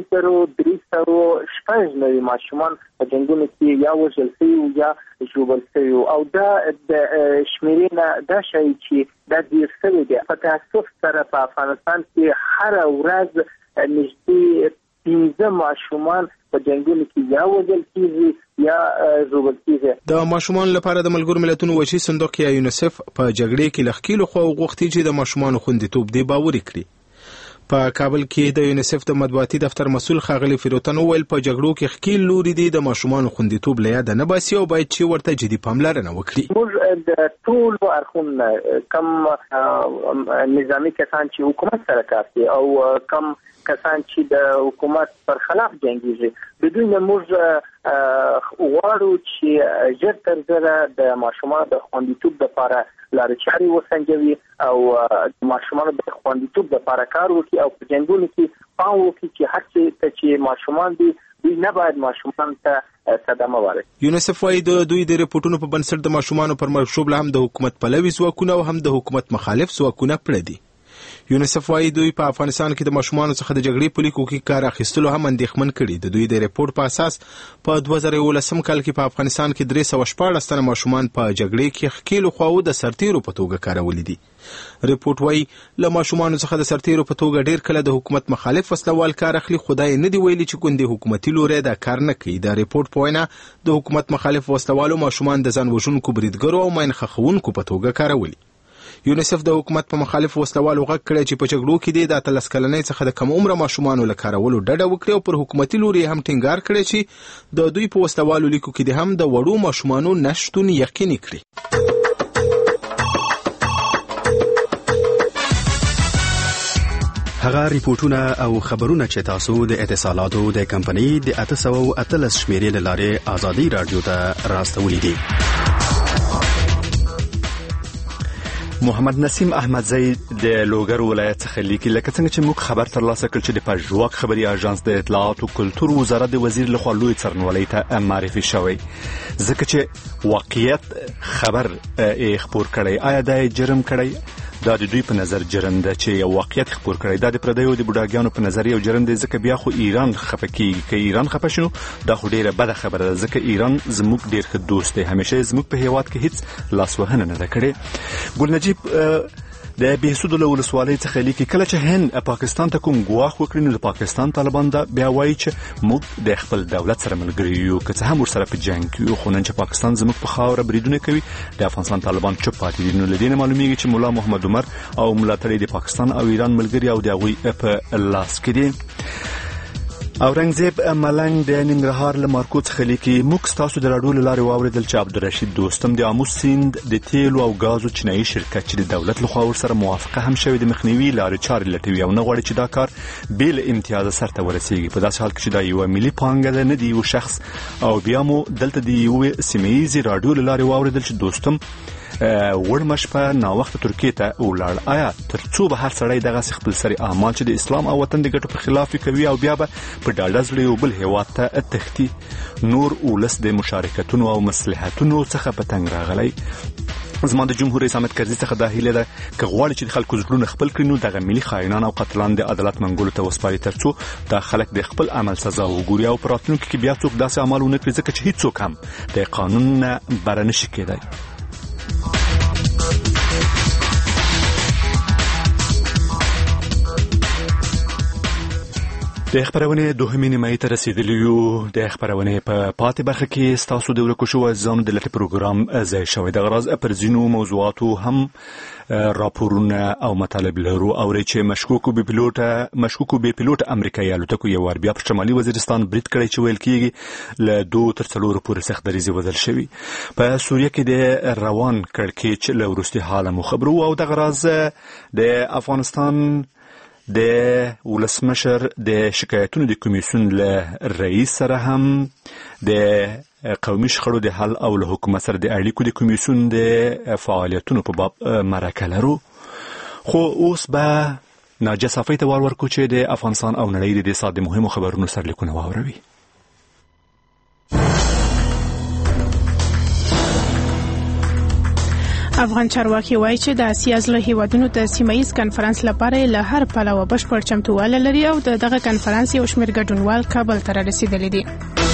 R: 1300 نوي ماشومان په جنگونو کې یا وژل شوي یا ژوبل شوي او دا د شمیرې دا شی چې دا ډیر شوی دی. په تاسف سره په افغانستان کې هر ورځ نږدې 15 ماشومان په جنگونو کې یا وژل کیږي یا ژوبل کیږي.
Q: د ماشومان لپاره د ملګرو ملتونو وجهي صندوق یا یونیسف په جګړې کې لخکیلو خو غوښتي چې د ماشومان خوندیتوب دی باوري کړي. په کابل کې د یونیسف د مطبوعاتي دفتر مسؤل خاغلی فیروتن وویل په جګړو کې خکیل لوري دي د ماشومان خوندیتوب له یاد نه باسي او باید چې ورته جدي پاملرنه وکړي.
R: موږ د ټول اړخونو کم نظامی کسان چې حکومت سره کار کوي او کم کسان چې د حکومت پر خلاف جنګیږي د دوی نه موږ غواړو چې ژر تر ژره د ماشومان د خوندیتوب لپاره لارې چارې وسنجوي او ماشومان د خوندیتوب لپاره کار وکړي او په جنګونو کې پام وکړي چې هر څه ته چې ماشومان دي دوی نه باید ماشومان ته صدمه ورکړي.
Q: یونیسف وايي د دوی د ریپورتونو په بنسټ د ماشومانو پر مرګ ژوبله هم د حکومت پلوي ځواکونه او هم د حکومت مخالف ځواکونه پړه دي. یونیسف وايي دوی په افغانستان کې د ماشومانو څخه د جګړې په لیکو کې کار اخیستلو هم اندېښمن کړي. د دوی د ریپورت په اساس په 2019 کال کې په افغانستان کې 314 تنه ماشومان په جګړې کې خکیلو خواو د سرتیرو په توګه کارولي دي. ریپورت وايي له ماشومانو څخه د سرتیرو په توګه ډیر کله د حکومت مخالف وسلوال کار اخلي. خدای نه دی ویلي چې ګوندې حکومتي لوري دا کار نه کوي. د ریپورت په وینا د حکومت مخالف وسلوالو ماشومان د ځان وژونکو بریدګرو او ماین خښونکو په توګه کارولي. یونیسف د حکومت په مخالف وسلوالو غږ کړی چې په جګړو کې د 13 کلنۍ څخه د کم عمره ماشومانو له کارولو ډډه وکړي او پر حکومتي لوري هم ټینګار کړی چې د دوی په وسلوالو لیکو کې د هم د وړو ماشومانو نشټون یقیني کړي.
S: هغه ریپورتونه او خبرونه چې تاسو د اتصالاتو د کمپنۍ د 813 شمیرې له لارې آزادي رادیو ته راستولې دي.
A: محمد نسیم احمدزی د لوګر ولایت څخه لیکي لکه څنګه چې موږ خبر ترلاسه کړ چې د پژواک خبري اژانس د اطلاعات او کلتور وزارت د وزیر لخوا لوی څرنولۍ ته معرفي شوی ځکه چې واقعیت خبر خبر کړي. آیا دا جرم کړي؟ دا د دوی په نظر جرم ده چې یو واقعیت خبر کړي. دا د پردیو د بډاګانو په نظر یو جرم دی ځکه بیا خو ایران خفکیږي. که ایران خفه شنو دا خو ډیره بده خبره ده ځکه ایران زموږ ډیر ښه دوست دی. همیشه زموږ په هیواد کې هیڅ لاسوهنه نه ده کړې. ګل نجیب د بهسود له ولسوالۍ څخه لیکي کله چې هند پاکستان ته کوم ګواښ وکړي نو د پاکستان طالبان دا بیا وایي چې موږ د خپل دولت سره ملګري یو که څه هم ورسره په جنگ کې خو نن چې پاکستان زموږ په خاوره بریدونه کوي د افغانستان طالبان چوپ پاتې دي. نو لدې معلومیږي چې مولا محمد عمر او ملاتړي د پاکستان او ایران ملګري او د هغوی په لاس کې دي. اورنګزیب ملنګ د ننګرهار له مارکو څخه لیکي موږ تاسو د راډیو لارې واوریدل چې عبدالرشید دوستم د امو سیند د تیلو او غازو چینایي شرکت چې د دولت لخوا ورسره موافقه هم شوې د مخنیوي لارې چارې لټوي او نه غواړي چې دا کار بیل امتیاز سرته ورسیږي. په داسې حال کې چې دا یو ملي پانګه نه دی یو شخص او بیا مو دلته د یو سیمه‌ییزې راډیو لارې واوریدل چې دوستم ورمش په ناوخته ترکیه ته ولاړ. آیا ترڅو به هر سړی دغه خپل سری اعمال چې د اسلام او وطن د ګټو په خلاف کوي او بیا به په ډاډه زړه یو بل هیواد ته تختی نور ولس د مشارکتونو او مصلحتونو څخه په تنګ راغلی زما د جمهور رئیس احمد کرزي څخه دا هیله ده چې غواړي چې د خلکو زړونه خپل کړي نو دغه ملي خاینان او قتلان د عدالت منګولو ته وسپاري ترڅو د خلک د خپل عمل سزا وګوري او په راتلونکي کې بیا څوک داسې عمل ونه کړي ځکه چې هیڅوک هم د قانون نه بره نشي کېدای. د خبرونه دوهمې نیمایي ته رسیدلی یو. د خبرونه په پاتې برخه کې ستاسو د ورکو شو ځانو د لټ پروګرام ځای شوی د غرض پر ځینو موضوعاتو هم راپورونه او مطالب لرو او چې مشکوکو بي پیلوټ امریکایي الوتکو یو ور بیا په شمالي وزیرستان برید کړی چې ویل کیږي له 2 تر 4 پورې سخت دریزه وزل شوی. په سوریه کې د روان کړکېچ له وروستي حاله مو خبرو او د غرض د افغانستان د ولسمشر د شکایتونو د کمیسیون له رئیس سره هم د قومي شخړو د حل او له حکومت سره د اړیکو د کمیسیون د فعالیتونو په باب مرکه لرو. خو اوس به ناجیه صافی ته ورکو چې د افغانستان او نړۍ د اقتصاد مهمو خبرونو سرلیکونه واوروي.
B: افغان چارواکي وایي چې د اسیا زړه هیوادونو د سیمایي کنفرانس لپاره له هر پلوه بشپړ چمتووالی لري او دغه کنفرانس یو شمېر ګډونوال کابل ته رسیدلي دي.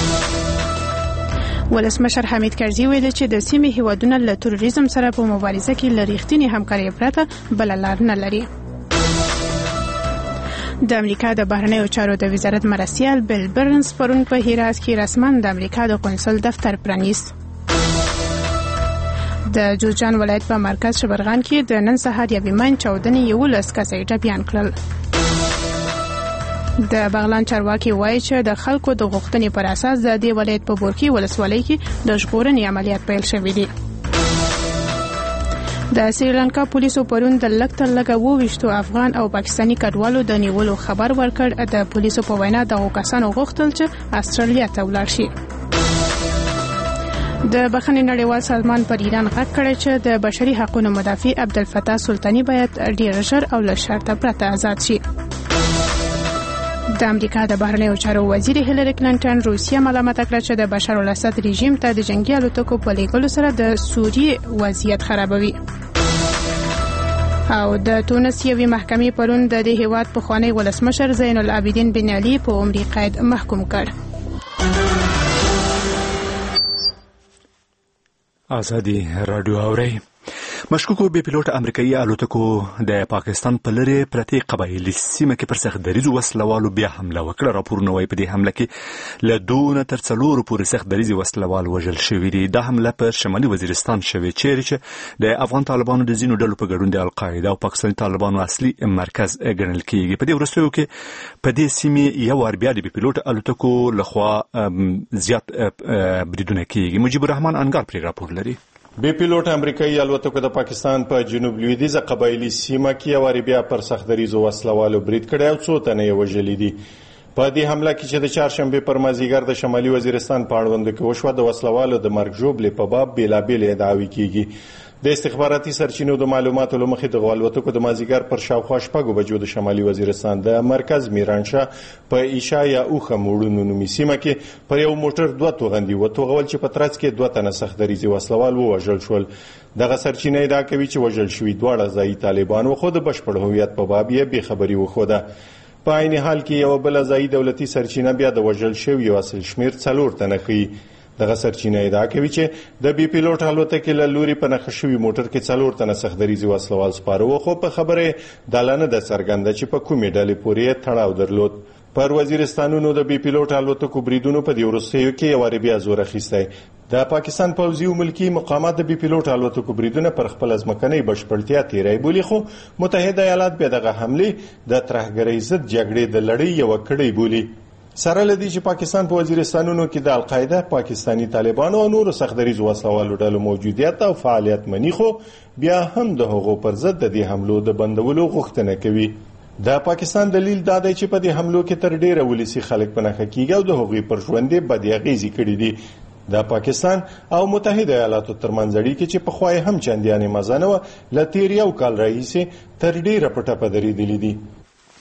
B: ولسمشر حمید کرزي ویل چې د سیمې هیوادونه له تروریزم سره په مبارزه کې له رښتینې همکارۍ پرته بله لار نه لري. د امریکا د بهرنیو چارو د وزارت مرستیال بیل برنز پرون په هرات کې رسما د امریکا د قونسل دفتر پرانیست. د جوزجان ولایت په مرکز شبرغان کې د نن سهار یوې ماین چاودنې 11 کسه ټپیان کړل. د بغلان چارواکي وایي چې د خلکو د غوښتنې پر اساس د دې ولایت په بورکي ولسوالۍ کې د ژغورنې عملیات پیل شوي دي. د سریلانکا پولیسو پرون د لږ تر لږه 22 افغان او پاکستاني کډوالو د نیولو خبر ورکړ. د پولیسو په وینا دغه کسانو غوښتل چې استرالیا ته ولاړ شي. د بخښنې نړیوال سازمان پر ایران غږ کړی چې د بشري حقوقو مدافع عبدالفتاح سلطاني باید ډیر ژر او له شرطه پرته آزاد شي. د امریکا د بهرنیو چارو وزیر هیلری کلینټن روسیه ملامت کړه چې د بشار الاسد رژیم ته د جنگي الوتکو په لیږلو سره د سوریې وضعیت خرابوي. او د تونس یوې محکمې پرون د دې هیواد پخوانی ولسمشر زین العابدین بن علي په عمري قید محکوم کړ.
A: آزادی رادیو اوري. مشکوکو بي پیلوټ امریکایي الوتکو د پاکستان په لری پرتی قبایلی سیمه کې پر سخت دریزو وسلوالو بیا حمله وکړه. راپورونه وايي په دې حمله کې له 2 تر 4 پورې سخت دریزي وسلوال وژل شوی دي. دا حمله پر شمالي وزیرستان شوی چې د افغان طالبانو د زینو ډلو په ګډون د القاعده او پاکستاني طالبانو اصلي مرکز ګڼل کیږي. په دې وروستیو کې په دې سیمه یو ور بیا د بي پیلوټ الوتکو لخوا زیات بریدونه کیږي. مجيب الرحمن انګار پر راپور لري.
T: بي پیلوټ امریکایي الوتکو د پاکستان په جنوب لویدیځه قبایلی سیمه کې یو بیا پر سخت دریزو وسلوالو برید کړی او څو تنه یې وژلي دي. په دې حمله کې چې د چهارشنبه پر مازیګر د شمالي وزیرستان په اړوند کې وشو د وسلوالو د مرګ ژوبلې په باب بیلابیل ادعاوې کیږي. د استخباراتي سرچینو د معلوماتو لمخې د الوتکو د مازیګر پر شاوخوا شپږو بجو د شمالي وزیرستان د مرکز میرانشاه په ایشا یا اوخه موړونو نومي سیمه کې پر یو موټر 2 توغندي وتوغول چې په ترڅ کې 2 تنه سخت دریزي وسلوال ووژل شول. دغه سرچینه ادعا کوي چې وژل شوي دواړه ځایي طالبانو خو د بشپړ هویت په باب یې بې خبري وښوده. په عین حال کې یو بل ځایي دولتي سرچینه بیا د وژل شوي اصل شمیر 4 تنه ښیي. دغه سرچینه ادعا کوي چې د بي پیلوټ الوتکې له لوري په نښه شوي موټر کې 4 تنه سخت دریزي وسلوال سپاره و خو په خبره دالانه د څرګنده چې په کومې ډلې پورې تړاو درلود. پر وزیرستانونو د بي پیلوټ الوتکو بریدونو په دې وروستیو کې یو بیا زور اخیستی. د پاکستان پوځي او ملکی مقامات د بي پیلوټ الوتکو بریدونه پر خپل ځمکنۍ بشپړتیا تیری بولي خو متحده ایالات به دغه حمله د ترهګرۍ ضد جګړې د لړۍ یو کړی بولي. سره لدی چې پاکستان په وزیرستانونو کې د القاعده، پاکستاني طالبانو او نورو سخت دریزو وسلوالو ډلو موجودیت او فعالیت مني خو بیا هم د هغو پر ضد د دې حملو د بندولو غوښتنه کوي. د پاکستان دلیل دا دی چې په دې حملو کې تر ډیره ولسی خلک په نښه کیږي او د هغوی پر ژوند بد اغیزې کړې دي. د پاکستان او متحده ایالاتو ترمنځ اړیکې چې په خوای هم چنديانه مزانه و لتیر یو کال راهیسې تر ډیره پټه پدری دي.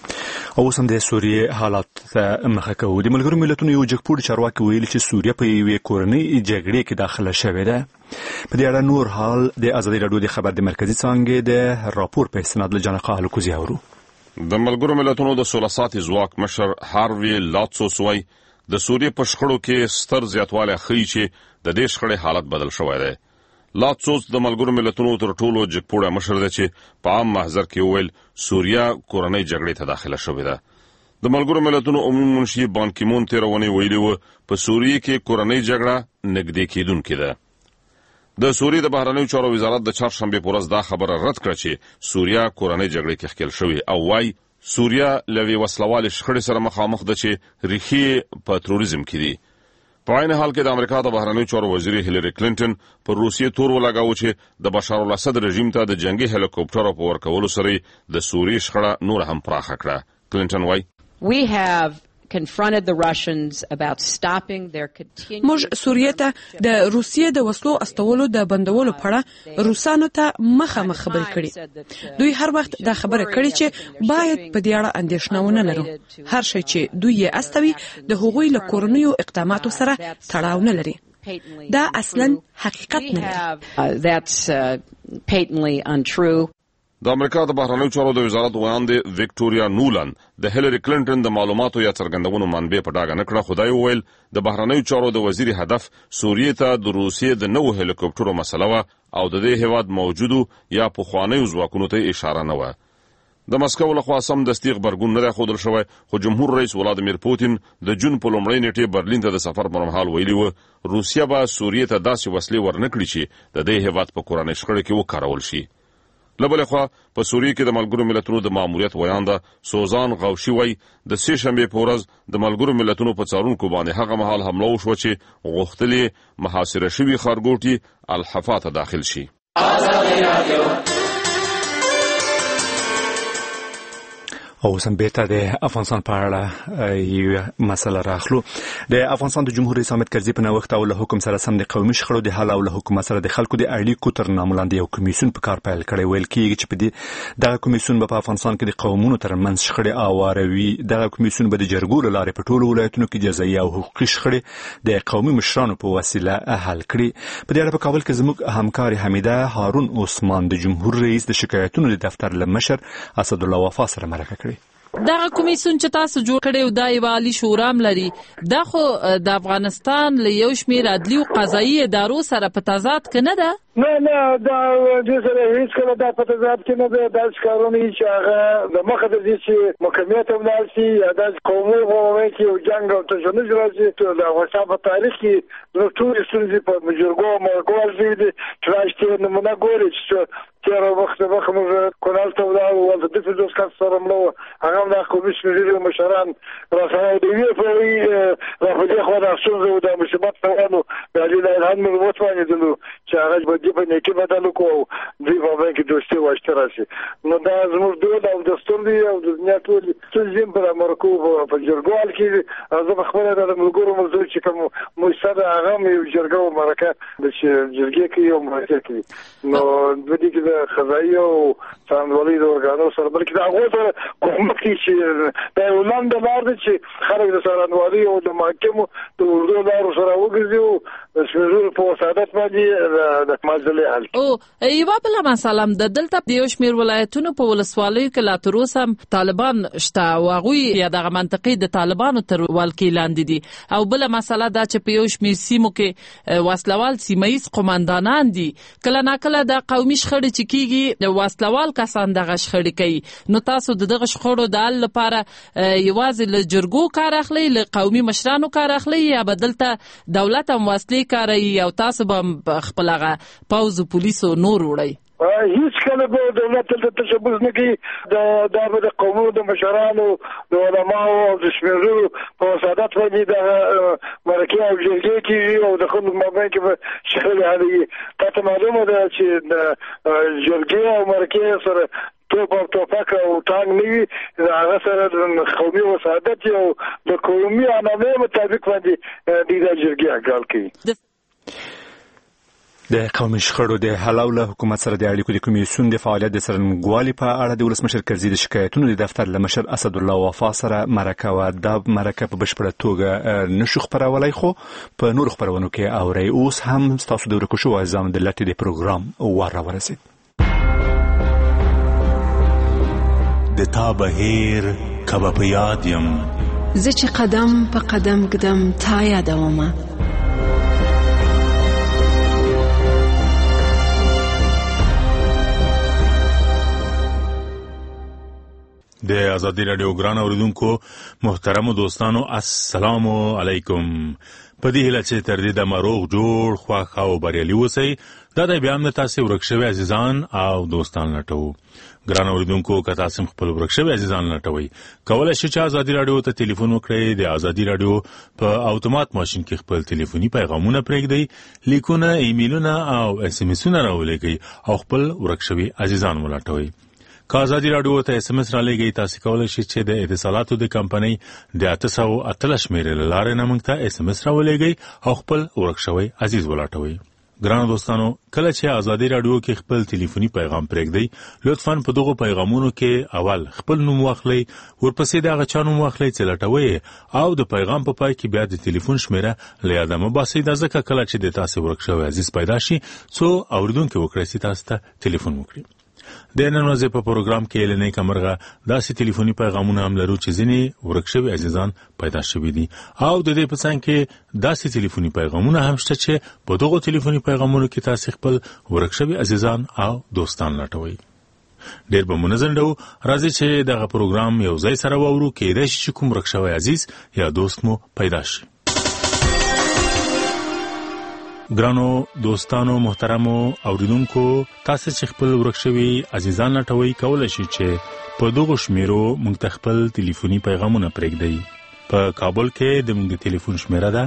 A: او سم د سوریې حالات مخه کوي. د ملګرو ملتونو یو جګپوړ چارواکي ویلي چې سوریه په یوې کورنۍ جګړې کې داخله شوې ده. په دې اړه نور حال د ازادي راډیو د خبر د مرکزی څانګې د راپور په استناد له جنقه الکوزي اورو.
O: د ملګرو ملتونو د 16 ساعتي ځواک مشر هاروي لاتسوس وایي د سوریې په شخړو کې ستر زیاتوالی ښیي چې د دې شخړې حالت بدل شوی دی. لاتسوس د ملګرو ملتونو تر ټولو جګپوړی مشر دی چې په عام محضر کې وویل سوریه کورنۍ جګړې ته داخله شوې ده. د ملګرو ملتونو عمومي منشي بان کی مون تېره اونۍ ویلي وو په سوریې کې کورنۍ جګړه نږدې کېدونکې ده. د سوریې د بهرنیو چارو وزارت د چهارشنبې په ورځ دا خبره رد کړه چې سوریه کورنۍ جګړې کې ښکېل شوې او وایي سوریه له یوې وسلوالې شخړې سره مخامخ ده چې ریښې په تروریزم کې دي. په عین حال کې د امریکا د بهرنیو چارو وزیر هیلری کلینټن پر روسیې تور ولګاوه چې د بشار الاسد رژیم ته د جنگي هلیکوپټرو په ورکولو سره د سوریې شخړه نور هم پراخه کړه. کلینټن وایي
U: We have confronted the Russians about stopping their continued
V: موږ سوریې ته د روسیې د وسلو استولو د بندولو په اړه روسانو ته مخامخ خبرې کړي. دوی هر وخت دا خبره کړې چې باید په دې اړه اندېښنه ونه لرو. هر شی چې دوی یې استوي د هغوی له کورنیو اقداماتو سره تړاو نه لري. دا اصلا حقیقت نه دی.
U: That's patently untrue.
O: د امریکا د بهرنیو چارو د وزارت ویاندې وکټوریا نولن د هیلری کلینټن د معلوماتو یا څرګندونو منبع په ډاګه نه کړه. خدای وویل د بهرنیو چارو د وزیر هدف سوریې ته د روسیې د نوو هلیکوپټرو مسله وه او د دې هیواد موجودو یا پخوانیو ځواکونو ته اشاره نه وه. د مسکو لخوا سم دستي غبرګون نه دی ښودل شوی خو جمهور رئیس ولادیمیر پوتین د جون په لومړۍ نیټې برلین ته د سفر پر مهال ویلي و روسیه به سوریې ته داسې وسلې ورنکړي چې د دې هیواد په کورنۍ شخړو کې وکارول شي. له بلې خوا په سوریې کې د ملګرو ملتونو د ماموریت ویانده سوزان غوشي وایي د سې شنبې په ورځ د ملګرو ملتونو په څارونکو باندې هغه مهال حمله وشوه چې غوښتلې محاصره شوي ښارګوټي الحفا ته داخل شي.
A: او سم بیرته د افغانستان په اړه یو مسله راخلو. د افغانستان د جمهور رئیس حامد کرزي په نوښت او له حکم سره سم د قومي شخړو د حل او له حکومت سره د خلکو د اړیکو تر نامه لاندې یو کمیسیون په کار پیل کړی. ویل کېږي چې په دې دغه کمیسیون په افغانستان کې د قومونو ترمنځ شخړې اوروي. دغه کمیسیون به د جرګو له لارې په ټولو ولایتونو کې جزایي او حقوقي شخړې د قومي مشرانو په وسیله حل کړي. په دې اړه په کابل کې زموږ همکار حمیده هارون عثمان د جمهور رئیس د شکایتونو د دفتر له مشر اسد الله وفا سره مرکه کړې.
W: دغه کمیسیون چې تاسو جوړ کړی او د ایوالي شورام لري دا خو د افغانستان له یو شمېر عدلي او قضایي ادارو سره په تضاد کې نه ده؟
F: نه دا د سره هیڅ کله د په تضاد کې نه ده. د ښکارونې چې هغه د مخه د دې چې محکمې ته ولاړ شي یا د قومي قومي کې یو جنګ او تشنج راځي د افغانستان په تاریخ کې د ټول ستونزې په مجرګو مرګو ځي چې راځي نمونه ګوري چې تیر وخت موږ کونال ته ولاړو او د دې څه کار سره ملو هغه د قومي شمېرې مشران راځي د وی په وی راځي خو د څه د مصیبت په وانه د علي الهام موږ وځوانې دلو چې هغه دی په نیکه بدل کو دی په باندې کې دوستي واشته راشي. نو دا زموږ دود او دستور دی او د دنیا ټول څه په مرکو په جرګوال کې زه په خپل د ملګرو موضوع چې کوم مستند هغه یو جرګو مرکه د جرګې کې یو مرکه کوي. نو د دې کې د خزایي او څنګهولي د ورګانو سره بلکې دا هغه سره کوم چې د ولند لار دي چې خلک د سرانوالي او د محکمو د اردو لارو سره وګرځي او د شمېرو په وسادت باندې د مازلې حل.
W: او یو بل مسله د دلته د یو شمېر ولایتونو په ولسوالیو کې لا تر اوسه طالبان شته او هغوی یا دغه منطقې د طالبانو تر ولکې لاندې دي. او بل مسله دا چې په یو شمېر سیمو کې وسلوال سیمه‌ییز قوماندانان دي. کله ناکله د قومي شخړې چې کېږي د وسلوال کسان دغه شخړې کوي. نو تاسو دغه شخړو د حل لپاره یوازې له جرګو کار اخلئ له قومي مشرانو کار اخلئ یا بدلته دولت هم وسلې کاروي او تاسو به خپل هغه پوځ او پولیسو نور وړئ؟
F: هیڅ کله به دولت ته تشبث نه کوي. دا به د قومونو د مشرانو د علماو او د شمېرو په وسادت باندې د مرکې او جرګې کېږي او د خلکو مابین کې به شخړې حلوي. تاته معلومه ده چې د جرګې او مرکې سره توپ او توپک او ټانک نه وي. هغه سره د قومي وسادت او د قومي عنعنې مطابق باندې د جرګې احکام کوي.
A: د قومي شخړو د حل او له حکومت سره د اړیکو د کمیسیون د فعالیت د څرنګوالي په اړه د ولسمشر کرزي د شکایتونو د دفتر لمشر اسد الله وفا سره مرکه و د مرکه په بشپړه توګه نشو خبرولای خو په نور خبرونو کې اوري اوس هم تاسو د ورکوشو ځان د لټې د پروګرام ور ورسید
C: د تا بهیر کبه په یاد یم
D: زه چې قدم په قدم قدم تا یادومه
C: د ازادي رادیو ګران اوریدونکو محترم دوستانو السلام علیکم په دې هیله چې تر دې د مروغ جوړ خواخ او بریالي اوسئ دا د بیا هم تاسو ورکشوي عزیزان او دوستان لټو ګران اوریدونکو که تاسو خپل ورکشوي عزیزان لټوي کولای شئ چې ازادي رادیو ته ټلیفون وکړئ د ازادي رادیو په اتومات ماشين کې خپل ټلیفوني پیغامونه پرېږدئ لیکونه ایمیلونه او اس ام اسونه راولېږئ او خپل ورکشوي عزیزان ولټوي که ازادي رادیو ته اس ام اس را لګي تاسو کولای شئ چې د اتصالاتو د کمپنۍ د 813 شمیرې لارې نه موږ ته اس ام اس را ولګي او خپل ورکشوي عزیز ولټوي ګران دوستانو کله چې ازادي رادیو کې خپل ټلیفوني پیغام پرېږدئ لطفاً په دغه پیغامونو کې اول خپل نوم واخلئ ورپسې د هغه چا نوم واخلئ چې لټوي او د پیغام په پای کې بیا د ټلیفون شمیره له یاده مه باسئ دا ځکه کله چې د تاسو ورکشوي عزیز پیدا شي څو اوریدونکو وکړي چې تاسو ته ټلیفون وکړي د نن ورځې په پروګرام کې لنې کمرغه داسې ټلیفوني پیغامونه هم لرو چې ځینې ورکشوي عزیزان پیدا شوي دي او د دې په څنګ کې داسې ټلیفوني پیغامونه هم شته چې په دغو ټلیفوني پیغامونو کې تاسو خپل ورکشوي عزیزان او دوستان لټوي ډېر به منظم ډول راځي چې دغه پروګرام یو ځای سره وورو کېدای شي کوم ورکشوي عزیز یا دوست مو پیدا شي ګرانو دوستانو محترمو اوریدونکو تاسو چې خپل ورکشوي عزیزان لټوي کولای شئ چې په دغه شمیرو موږ ته خپل ټلیفوني پیغامونه پرېږدئ په کابل کې د موږ ټلیفون شمیره ده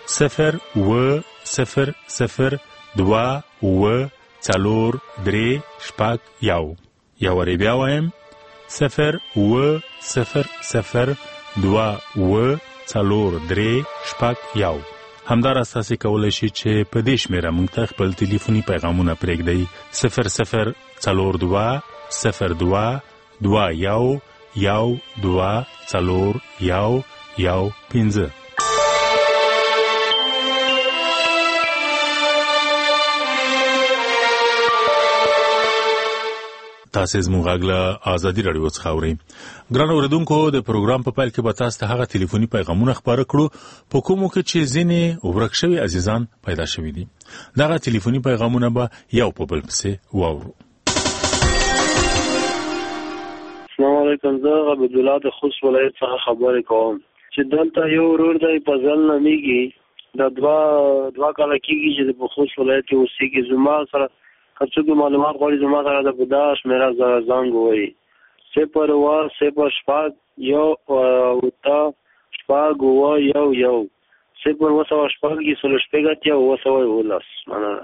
C: 0100024 یا وری بیا وایم 0100024 همدار اساسي کولای شي چې په دې شمیره موږ ته خپل ټلیفوني پیغامونه پرېږدئ 0022124 تاسو زموږ غږ ازادي رادیو څخه اورئ ګران اوریدونکو د پروګرام په پیل کې به تاسو ته هغه ټلیفوني پیغامونه خبره کړو په کومو کې چې ځینې ورکشوي عزیزان پیدا شوي دي دغه ټلیفوني پیغامونه به یو په بل پسې واورو
G: السلام علیکم زه عبد الله د خوست ولایت څخه خبرې کوم چې دلته یو ورور دی په ځل نمیږي دا دوا کاله کېږي چې په خوست ولایت کې اوسېږي زما سره څه معلومات غواړي زما سره د بداش میرا زنګ وایي 0 شپږ یو وتا شپږ یو 0 شپږ کې سل شپږ او ولس معنا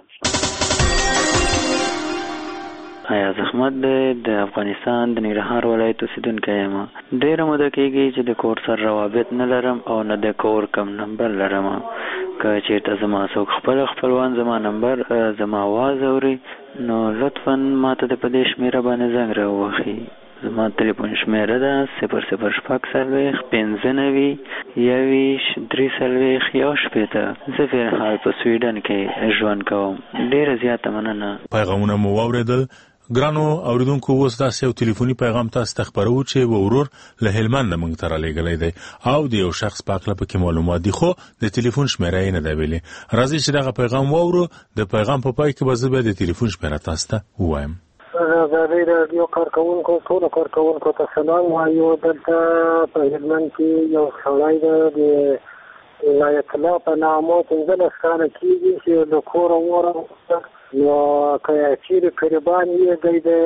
X: آیا زحمت د افغانستان د ننګرهار ولایت اوسیدونکی یم ډېره موده کېږي چې د کور سره روابط نه لرم او نه د کور کم نمبر لرم که چېرته زما څوک خپلوان زما نمبر زما آواز اوري نو لطفا ماته د په دې شمیره باندې زنګ راووهي زما ټلیفون شمیره ده 0 شپږ 0 زه فیرحال په سویډن کې ژوند کوم ډېره زیاته مننه
C: پیغامونه مو واورېدل ګرانو اوریدونکو اوس داسې یو ټلیفوني پیغام تاسو ته خبرو چې ورور له هلمند موږ ته رالیږلی دی او د یو شخص په اړه پکې معلومات دي خو د ټلیفون شمیره یې نه ده ویلې راځئ چې دغه پیغام واورو د پیغام په پای کې به زه د ټلیفون شمیره تاسو ته ووایم
Y: ازادي رادیو کارکونکو ټول کارکونکو ته سلام وایو دلته په هلمند کې یو سړی دی ولایت الله په نامه 15 کاله کېږي چې د کور وره نو که چیرې قربان یې دی د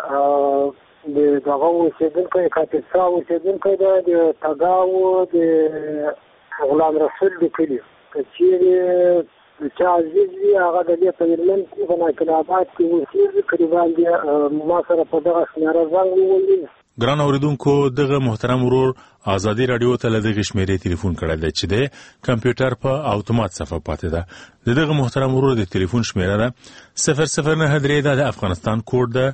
Y: دغه اوسېدونکی کاپیسا اوسېدونکی دی د تګاو د غلام رسول د کلي که چیرې چا عزیز وي هغه د دې په هلمند کې په ناکل آباد کې اوسېږي قربان دی ما سره په دغه شمیره زنګ ووهي
C: ګران اوریدونکو دغه محترم ورور ازادي رادیو ته له دغه شمیرې ټلیفون کړی دی چې د کمپیوټر په اتومات صفحه پاتې ده. دغه محترم ورور د ټلیفون شمیره ده 0093 د افغانستان کوډ ده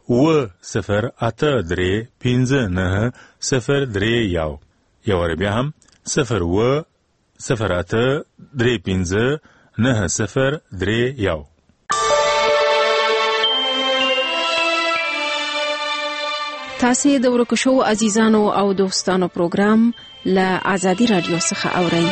C: 008359031 یو بیا هم 008359031.
D: تاسو د ورکو شو عزیزانو او دوستانو پروګرام له ازادي رادیو څخه اورئ.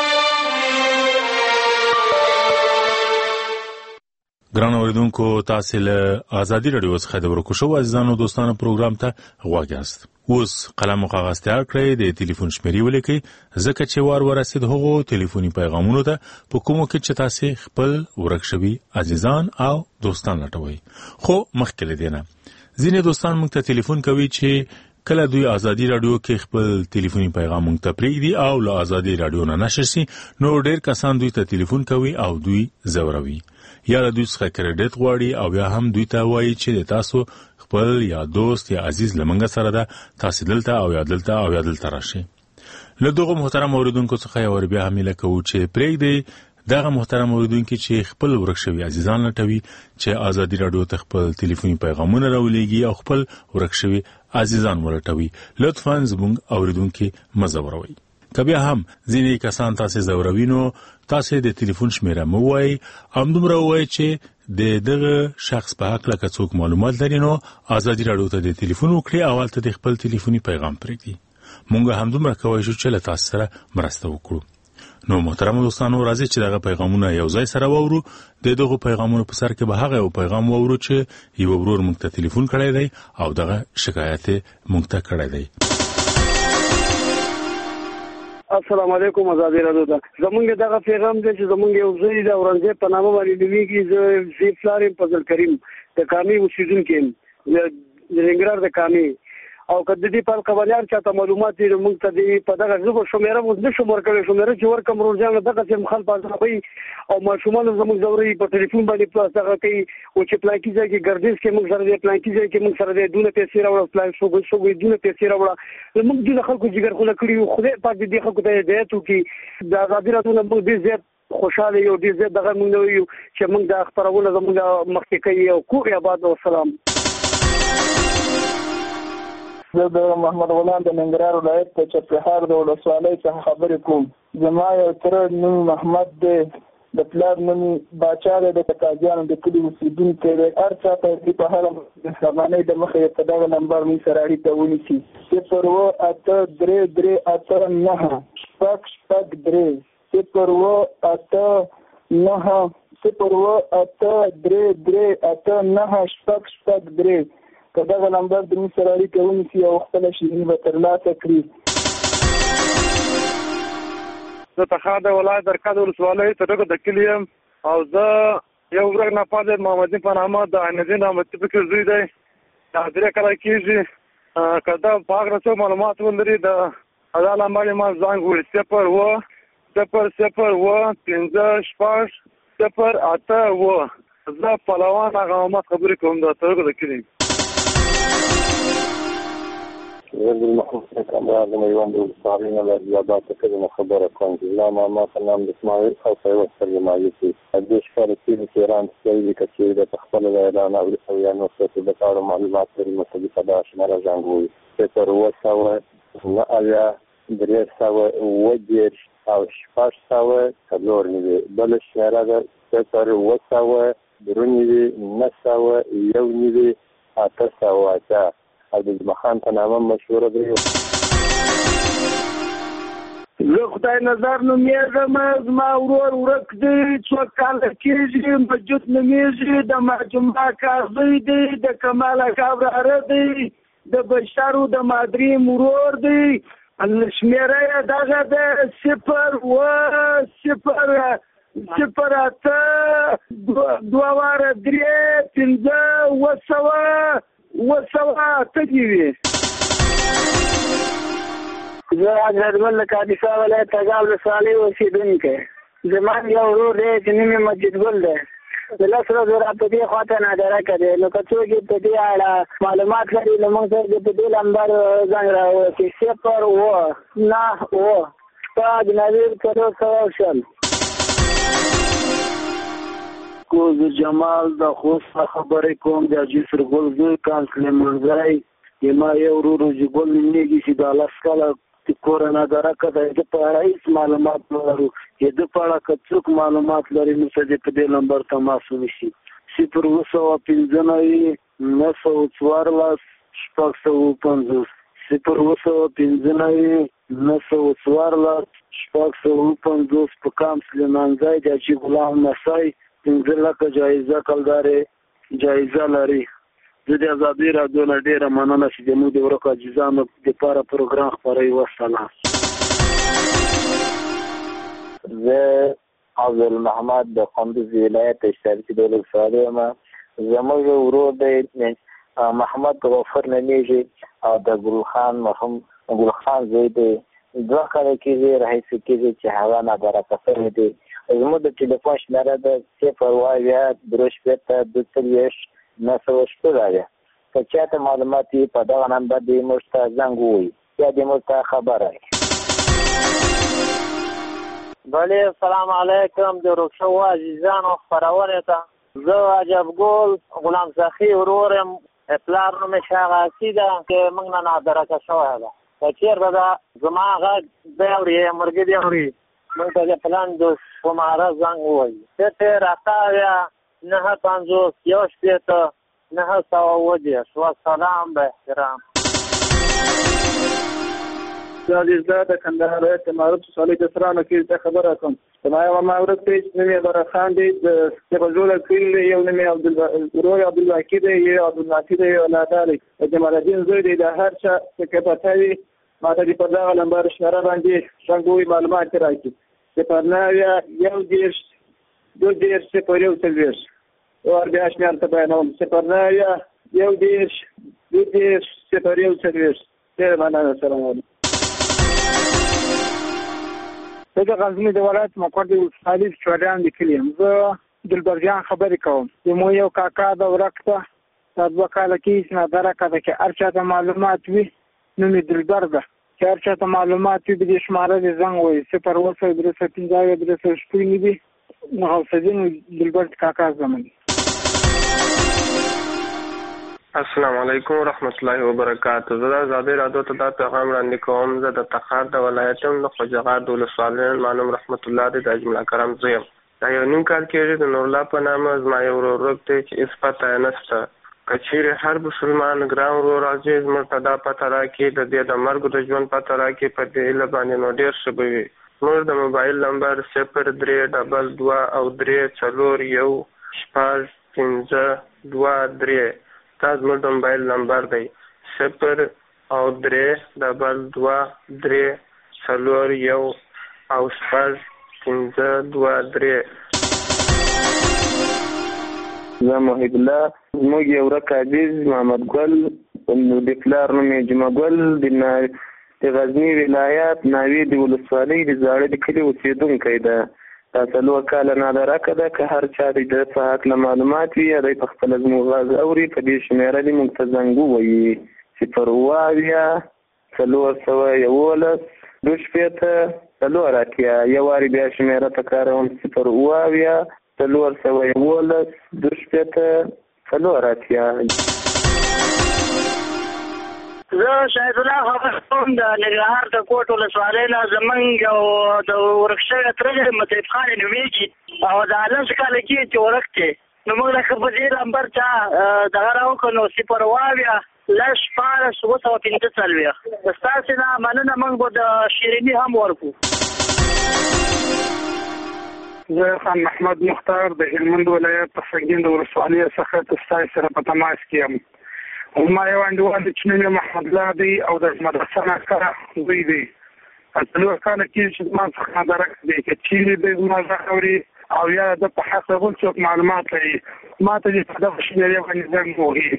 C: ګران اوریدونکو تاسو له ازادي رادیو څخه د ورکو شو عزیزانو دوستانو پروګرام ته غواړئ. اوس قلم او کاغذ تیار کړئ، د ټلیفون شمیرې ولیکئ ځکه چې وار ورسید هغو ټلیفوني پیغامونو ته په کومو کې چې تاسو خپل ورک شوي عزیزان او دوستان لټوي. خو مخکې له دې نه ځینې دوستان موږ ته ټلیفون کوي چې کله دوی ازادي رادیو کې خپل ټلیفوني پیغام موږ ته پرېږدي او له ازادي رادیو نه نشر شي، نو ډېر کسان دوی ته ټلیفون کوي او دوی ځوروي یا له دوی څخه کریډټ غواړي او یا هم دوی ته وایي چې تاسو خپل یا دوست یا عزیز لمنګ سره ده، تاسو دلته او یا دلته راشي. له دغه محترم اوریدونکو څخه یو بیا هم لکه چې پرېږدي دغه محترم اوریدونکو چې خپل ورک شوي عزیزان لټوي چې ازادي رادیو ته خپل ټلیفوني پیغامونه راولېږي او خپل ورک شوي عزیزان ولټوي. لطفاً زموږ اوریدونکو مزوروي. کبیا هم ځینې کسان تاسو زوروي نو تاسو د ټلیفون شمیره مو وایي همدومره وایي چې دغه شخص په حق لکه څوک معلومات لري نو ازادي رادیو ته د ټلیفون وکړي او هلته د خپل ټلیفوني پیغام پرېږدي. مونږ همدومره کولی شو چې له تاسو سره مرسته وکړو. نو محترم دوستانو راځي چې دغه پیغامونه یو ځای سره وورو. دغه پیغامونو په سر کې به هغه یو پیغام وورو چې یو ورور موږ ته ټلیفون کړی دی او دغه شکایت موږ ته کړی دی.
F: السلام علیکم ازادي رادیو ته زمونږ دغه پیغام دی چې زمونږ یو ځای د اورنګزیب په نامه باندې لویږي زی فلاریم فضل کریم د کامي اوسیدونکو د رنګرار د کامي او کله دې په قوانین چاته معلومات دي موږ ته دې په دغه ژبه شمیره موږ نشو ورکړل شمیره چې ورکم روزانه دغه چې مخالف ازموي او ماشومان زموږ زوري په ټلیفون باندې پلاس دغه کوي او چې پلانکی ځای کې ګردیز کې موږ سره دې پلانکی ځای کې موږ سره دې دونه پیسې راوړل پلان شو دونه پیسې راوړل موږ دې خلکو جګر خو کړی خو دې پاک دې خلکو ته هدایت وکي د ازادي راتونه موږ دې زیات خوشاله یو دې زیات دغه موږ یو چې موږ د خبرونه زموږ مخکې کوي او کوه آباد او سلام.
E: زه د محمد غلام د ننګرهار ولایت په چپرهار د ولسوالۍ څخه خبرې کوم. زما یو تره نوم محمد دی، د پلار نوم باچا دی، د قاضیانو د کلي اوسېدونکی دی. هر چا ته یې په هره مهربانۍ د مخې په دغه نمبر موږ سره اړیکه ونیسي 08389 په دغه نمبر د موږ سره اړیکه ونیسي او خپله شیریني به ترلاسه کړي.
F: زه تخار د ولایت درکا د ولسوالۍ ترګو د کلي یم او زه یو ورځ نه پاتې محمدین په نامه د عینالدین احمدي فکر زوی دی. دا درې کله کېږي که دا په هغه څه معلومات ولري د ادا نمبر یې ما زنګ وړي 010050608. زه پهلوان هغه محمد خبرې کوم د ترګو د کلي.
H: زه محمد کامران د میوند ولسوالۍ نه له زیابات څخه خبره کوم. زما ماما په نام د اسماعیل او په یو سره مایوسي د ښکار کې د ایران څخه چې د خپل اعلان او یا نو څه د کارو معلومات لري مختلف دا شماره ځانګوي 01003 او 600 څلور نیوي بل شماره ده 010 درونیوي 900 یو نیوي 800 او د مخان په نامه مشهور دی.
F: زه خدای نظر نومېږم، زما ورور ورک دی 2 کاله کېږي، مجید نومېږي، د مجمع کاغذي دی، د کمال کابراره دی، د بشارو د مادریم ورور دی. شمیره یې دغه ده 00823
Y: زه حضرتګل د کاپیسا ولایت تګاب ولسوالۍ اوسېدونکی. زما یو ورور دی چې نوم یې مجید ګل دی. د لاس ورځې په دې خواته نادره کړي نو که څوک په دې اړه معلومات لري نو موږ ته په دې نمبر زنګ راوړئ 0 شپږ 9
G: کوز جمال د خوست خبرې کوم د جسر ګل زوی کانسل منځای یما یو ورو جګول نیږي چې د لاس کاله کورونا درکه د په اړه هیڅ معلومات نه لرو د په اړه څوک معلومات لري نو څه په دې نمبر تماس ونیسي 0 په کانسل منځای د چې غلام نسای 15 لکه جایزه کلدارې جایزه لري د آزادي رادیو نه ډیره مننه چې زموږ د ورکو عزیزانو لپاره پروګرام خپروي. والسلام.
I: زه عبد محمد د قندوز ولایت اشتراکي دولت سره یم. زموږ ورور دی محمد غفور نمیږي او د ګلخان مرحوم ګلخان زوی دی. 2 کال کېږي راهیسې کېږي چې هوا نادرکه شوې دی. زموږ د ټلیفون شمېره ده 0 که چاته معلومات وي په دغه نمبر دې موږ ته زنګ ووایي یا دې موږ ته خبر راکړي.
J: بله السلام علیکم د ورکشو عزیزانو خپرونې ته زه عجب ګل غلام سخي ورور یم. پلار نومې شاغاسي ده چې موږ نه نادرکه شوی ده. که چېرته ده زما غږ دی اوري مرګي دی اوري موږ ته د پلان د شماره زنګ ووایي 0 والسلام به احترام.
E: عزیزه د کندهار ولایت معروف صالح کسرانو کې ته خبره کوم. زمایو ماورت پیج نومې برخان دی د بزول کل یو نومې عبدالواکی دی یو عبدالناصر دی یو نادالي جمال الدین زوی دی د هر چا چې پته وي ما ته په دغه نمبر شماره باندې څنګه معلومات راکړي. 0 اور بیا شمیر ته بیانوم 0 ډېر مننه. سلام علیکم.
Y: زه د غزني د ولایت مقر د ولسوالۍ چوریان لیکلی یم. زه دلبرجان خبرې کوم. زموږ یو کاکا د ورکته دا 2 کاله کېږي چې نادرکه ده چې هر چاته معلومات وي نوم یې دلبر ده چې هر چاته معلومات وي د دې شماره دې زنګ ووایي 0 غوث الدین دلبر کاکا زمن.
K: السلام علیکم ورحمت الله وبرکاته. زه د آزادي رادیو ته دا پیغام وړاندې کوم. زه د تخار د ولایت یم د خوجغار د ولسوالۍ معلوم رحمت الله دی د اجمل کرم زوی یم. دا یو نیم کال کېږي د نورالله په نامه زما یو ورور دی چې هېڅ پته یې نشته. که چیرې هر مسلمان ګران ورور عزیز موږ ته دا پته راکړي د دې د مرګ د ژوند پته راکړي په دې هیله باندې نو ډېر ښه به وي. موږ د موبایل نمبر 03224065223 دا زموږ د موبایل نمبر دی 03224065223.
G: زه محب الله زموږ یو ورک عزیز محمد ګل د پلار نوم یې جمعه ګل د غزني ولایت ناوې د ولسوالۍ د زاړه د کلي اوسېدونکی ده. دا 4 کاله نادرکه ده. که هر چا د په هکله معلومات وي یا دی په خپله زموږ غږ اوري په دې شمېره دې موږ ته زنګ ووایي 0 یو وارې بیا شمېره تکراروم 0
Y: زه شاهد الله خبر کوم د ننګرهار د کوټ ولسوالۍ نه زمونږ یو د ورک شوی تره دی مطیب خان نومېږي او د 10 کاله کېږي چې ورک دی. نو موږ لکه په دې نمبر چا دغه راوکړو نو 0 ستاسې نه مننه. موږ به د شیریني هم ورکو.
F: زه خان محمد مختار د هلمند ولایت د سنګین د ولسوالۍ څخه ستاسو سره په تماس کې یم. ما یو انډیوال چې نوم یې محمد الله دی او د مدرسه نه کار زوی دی. 4 کاله کېږي چې زما څخه نادرکه دی. که چیرې دی زما غږ اوري او یا د په حق بل څوک معلومات لري ما ته دې په دغه شمېرې باندې زنګ ووهي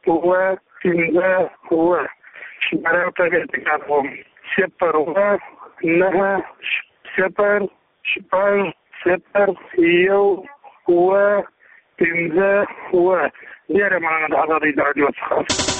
F: 0 شماره ته بیا تکرار کوم 0 ډېره مننه د آزادۍ راډیو څخه.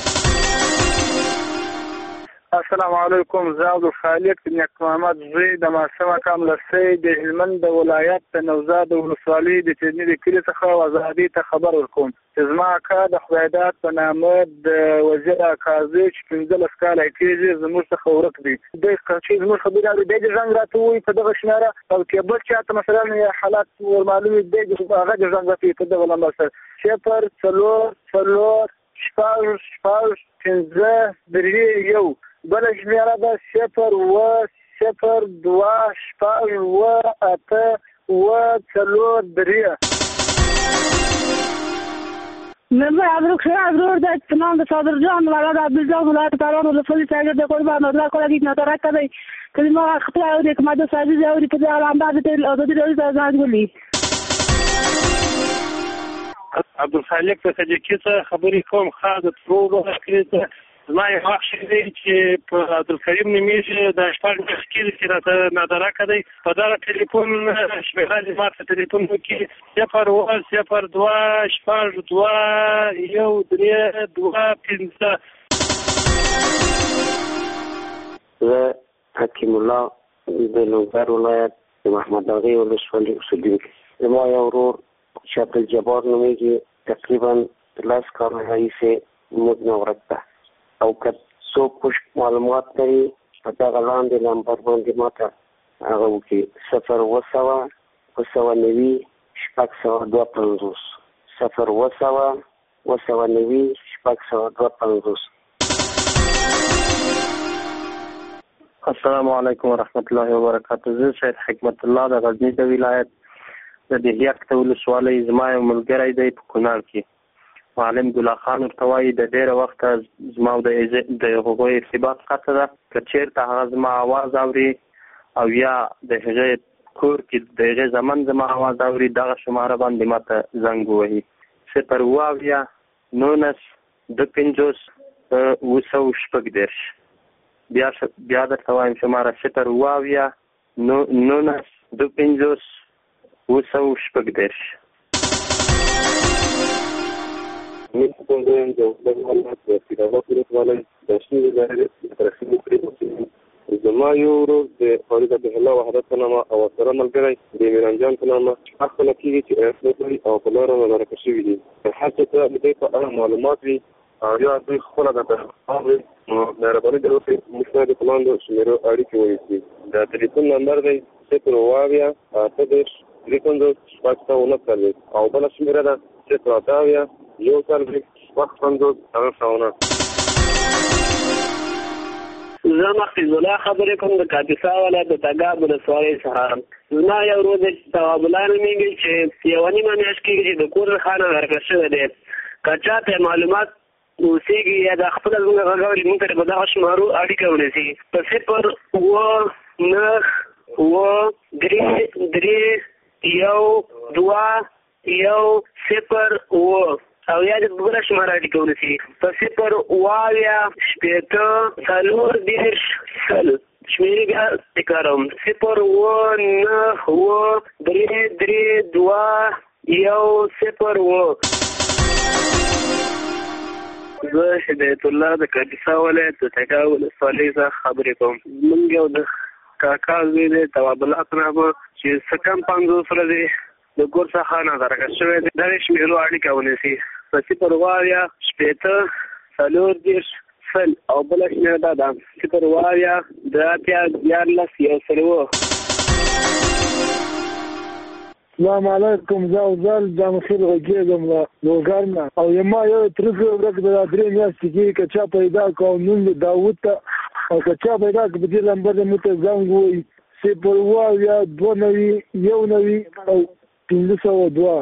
F: السلام علیکم. زه عبدالخالق نیک محمد زوی د ماسه مقام لسی د هلمند د ولایت د نوزاد ولسوالۍ د چرني د کلي څخه آزادۍ ته خبر ورکوم چې زما اکا د خدایداد په نامه د وزیر اکاځي چې 15 کاله کېږي زموږ څخه ورک دی. د چې زموږ خبرې اوري د زنګ راته وایي په دغه شمېره او کې بل چاته مثلا حالات معلومې دی هغه د زنګ راته په دغه نمبر سره 0 بل شمیره ده 0-2-8-4-3.
L: من عبدالخالق عبدالور ده تمام ده صادر جان ولد عبدالجان ولد تاران ولفلی تاگر ده قربان ادلا کلا دیت نتارک کده کلمه اخطاء اوری که ماده سازی اوری پده علام بعد تیل آزادی روی تازاد گلی.
G: عبدالخالق په صدیقي څخه خبرې کوم. خاص د ترورو کړی زما یو وخت دی چې په عبدالکریم نومیږي د شپږ میاشتې کېږي چې راته نادراکه دی. په دغه ټلیفون شمیره دې ما ته ټلیفون وکړي 0-2-0-2-1-3-2-5.
M: زه حکیم الله د لوګر ولایت د محمد اغې ولسوالۍ اوسېدونکی. زما یو ورور چې عبدالجبار نومیږي تقریبا 10 کاله راهیسې موږ نه ورک ده او که څوک معلومات لري په دغه لاندې نمبر باندې ماته هغه وکړي 0-2-9-602-5 0-2-9-602-5.
G: السلام علیکم ورحمت الله وبرکاته. زه سید حکمت الله د غزنی د ولایت د دهلیک ته ولسوالۍ زما یو ملګری دی په کونړ کې معلم ګلا خان ورته وایي د ډېره وخته زما د هغوی ارتباط قطع ده. که چېرته هغه زما اواز اوري او یا د هغې کور کې د هغې زمن زما اواز اوري دغه شماره باندې ما ته زنګ ووهي 0-2-9-5-2-50. بیا درته وایم شماره 0-2-9-5-2-50.
H: من کوم ځای د ولایت د پیراوات ولسوالۍ د شین ولایت ترخیم کړی. زما یو ورور د فرید بهلا وحدت په نامه او سره ملګری د میرانجان په نامه خپل کېږي چې اصلي او په لاره مدرک شوي دي. هر څه ته د په اړه معلومات وي او یا دوی خپل د تاسو مهرباني وکړئ موږ ته د پلاندو شمیرو اړیکې ونیسئ. د ټلیفون نمبر دی 0-2-8-3-5 او بل شمیره ده 0-2-1-5.
J: زه محفوظ الله خبرې کوم د کاپیسا ولایت د تګاب ولسوالۍ څخه. زما یو ورور دی چې ثواب الله نومیږي چې یوه نیمه میاشت کېږي چې د کور څخه نه ورکړل شوی دی. که چاته معلومات اوسېږي یا د خپله زموږ غږ اوري موږ ته په دغه شمارو اړیکه ونیسي په 0-9-2-3-1-2-1-0 او یا د بله شماره اړیکه ونیسي په 0-2-8-4-30. شمیرې بیا تکراروم 0-2-9-3-3-2-1-0. زه هدایت الله د کاپیسا ولایت د تګاب ولسوالۍ څخه خبرې کوم. موږ یو د کاکا زوی دی ثواب الله په نامه چې څه کم 50 ورځې د کور څخه نادرکه شوی دی. دغې شمیرو اړیکه ونیسي په 0-2-8-4-30 او بله شمیره دا ده 0-2-8-14-11.
F: السلام علیکم. زه اوزال جامخیل غږېږم له لوګر نه او ما یو ترڅو ورځ د 3 میاشتې کېږي که چا پیدا کړ او نوم د داود ته او که چا پیدا کړ په دې نمبر مو ته زنګ ووایي 0-2-9-1-9 او 502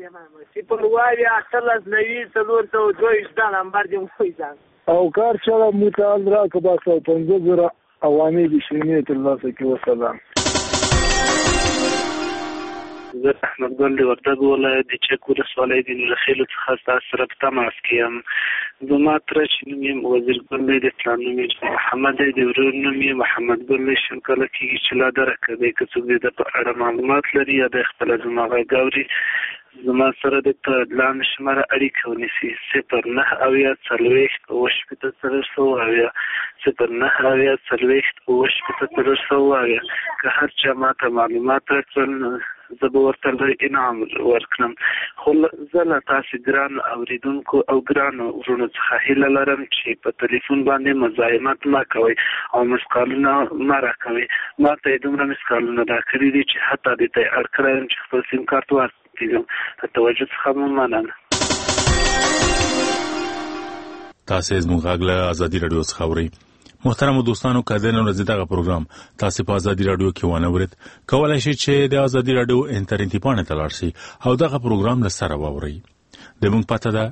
F: او کار چاله مو ته راکړه بس او 50,000 اوامې د شینې ترلاسه کړي. وسلام.
G: زه احمد ګل د وردګ ولایت د چک ولسوالۍ د نورخیلو څخه ستاسو سره په تماس کې یم. زما تر چې نوم یې وزیر ګل دی د پلار نوم یې محمد دی د ورور نوم یې محمد ګل دی شل کله کېږي چې لا درکه دی که څوک د په اړه معلومات لري یا د خپله زما غږ اوري زما سره د لاندې شماره اړیکه ونیسي 09 که هر چا ماته معلومات راکړل زه به ورته لوی انعام ورکړم. خو زه له تاسې ګرانو اورېدونکو او ګرانو وروڼو څخه هیله لرم چې په تلیفون باندې مزاحمت مه کوئ او مسکالونه مه راکوئ. ما ته یې دومره مسکالونه راکړي دي چې حتی دې ته یې اړ کړی یم چې خپل سیم کارت واخلم. د توجه څخه مو مننه.
C: تاسې زموږ غږ له ازادي راډیو څخه اورئ. محترمو دوستانو، که د نن ورځې دغه پروګرام تاسې په ازادي راډیو کې ونه اورید، کولی شئ چې د ازادي راډیو انټرنیټي پاڼې ته لاړ شئ او دغه پروګرام له سره واورئ. زموږ پته ده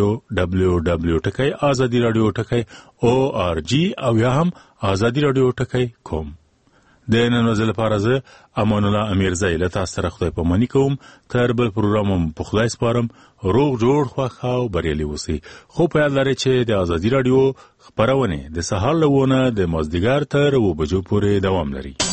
C: www.azadiradio.org او یا هم azadiradio.com. د نن ورځې لپاره زه امان الله امیرزی له تاسو سره خدای پاماني کوم. تر بل پروګرام په خدای سپارم. روغ جوړ خوښ او بریالي اوسئ. خو په یاد لرئ چې د ازادي راډیو خپرونې د سهار له 9 د مازدیګر تر 2 بجو پورې دوام لري.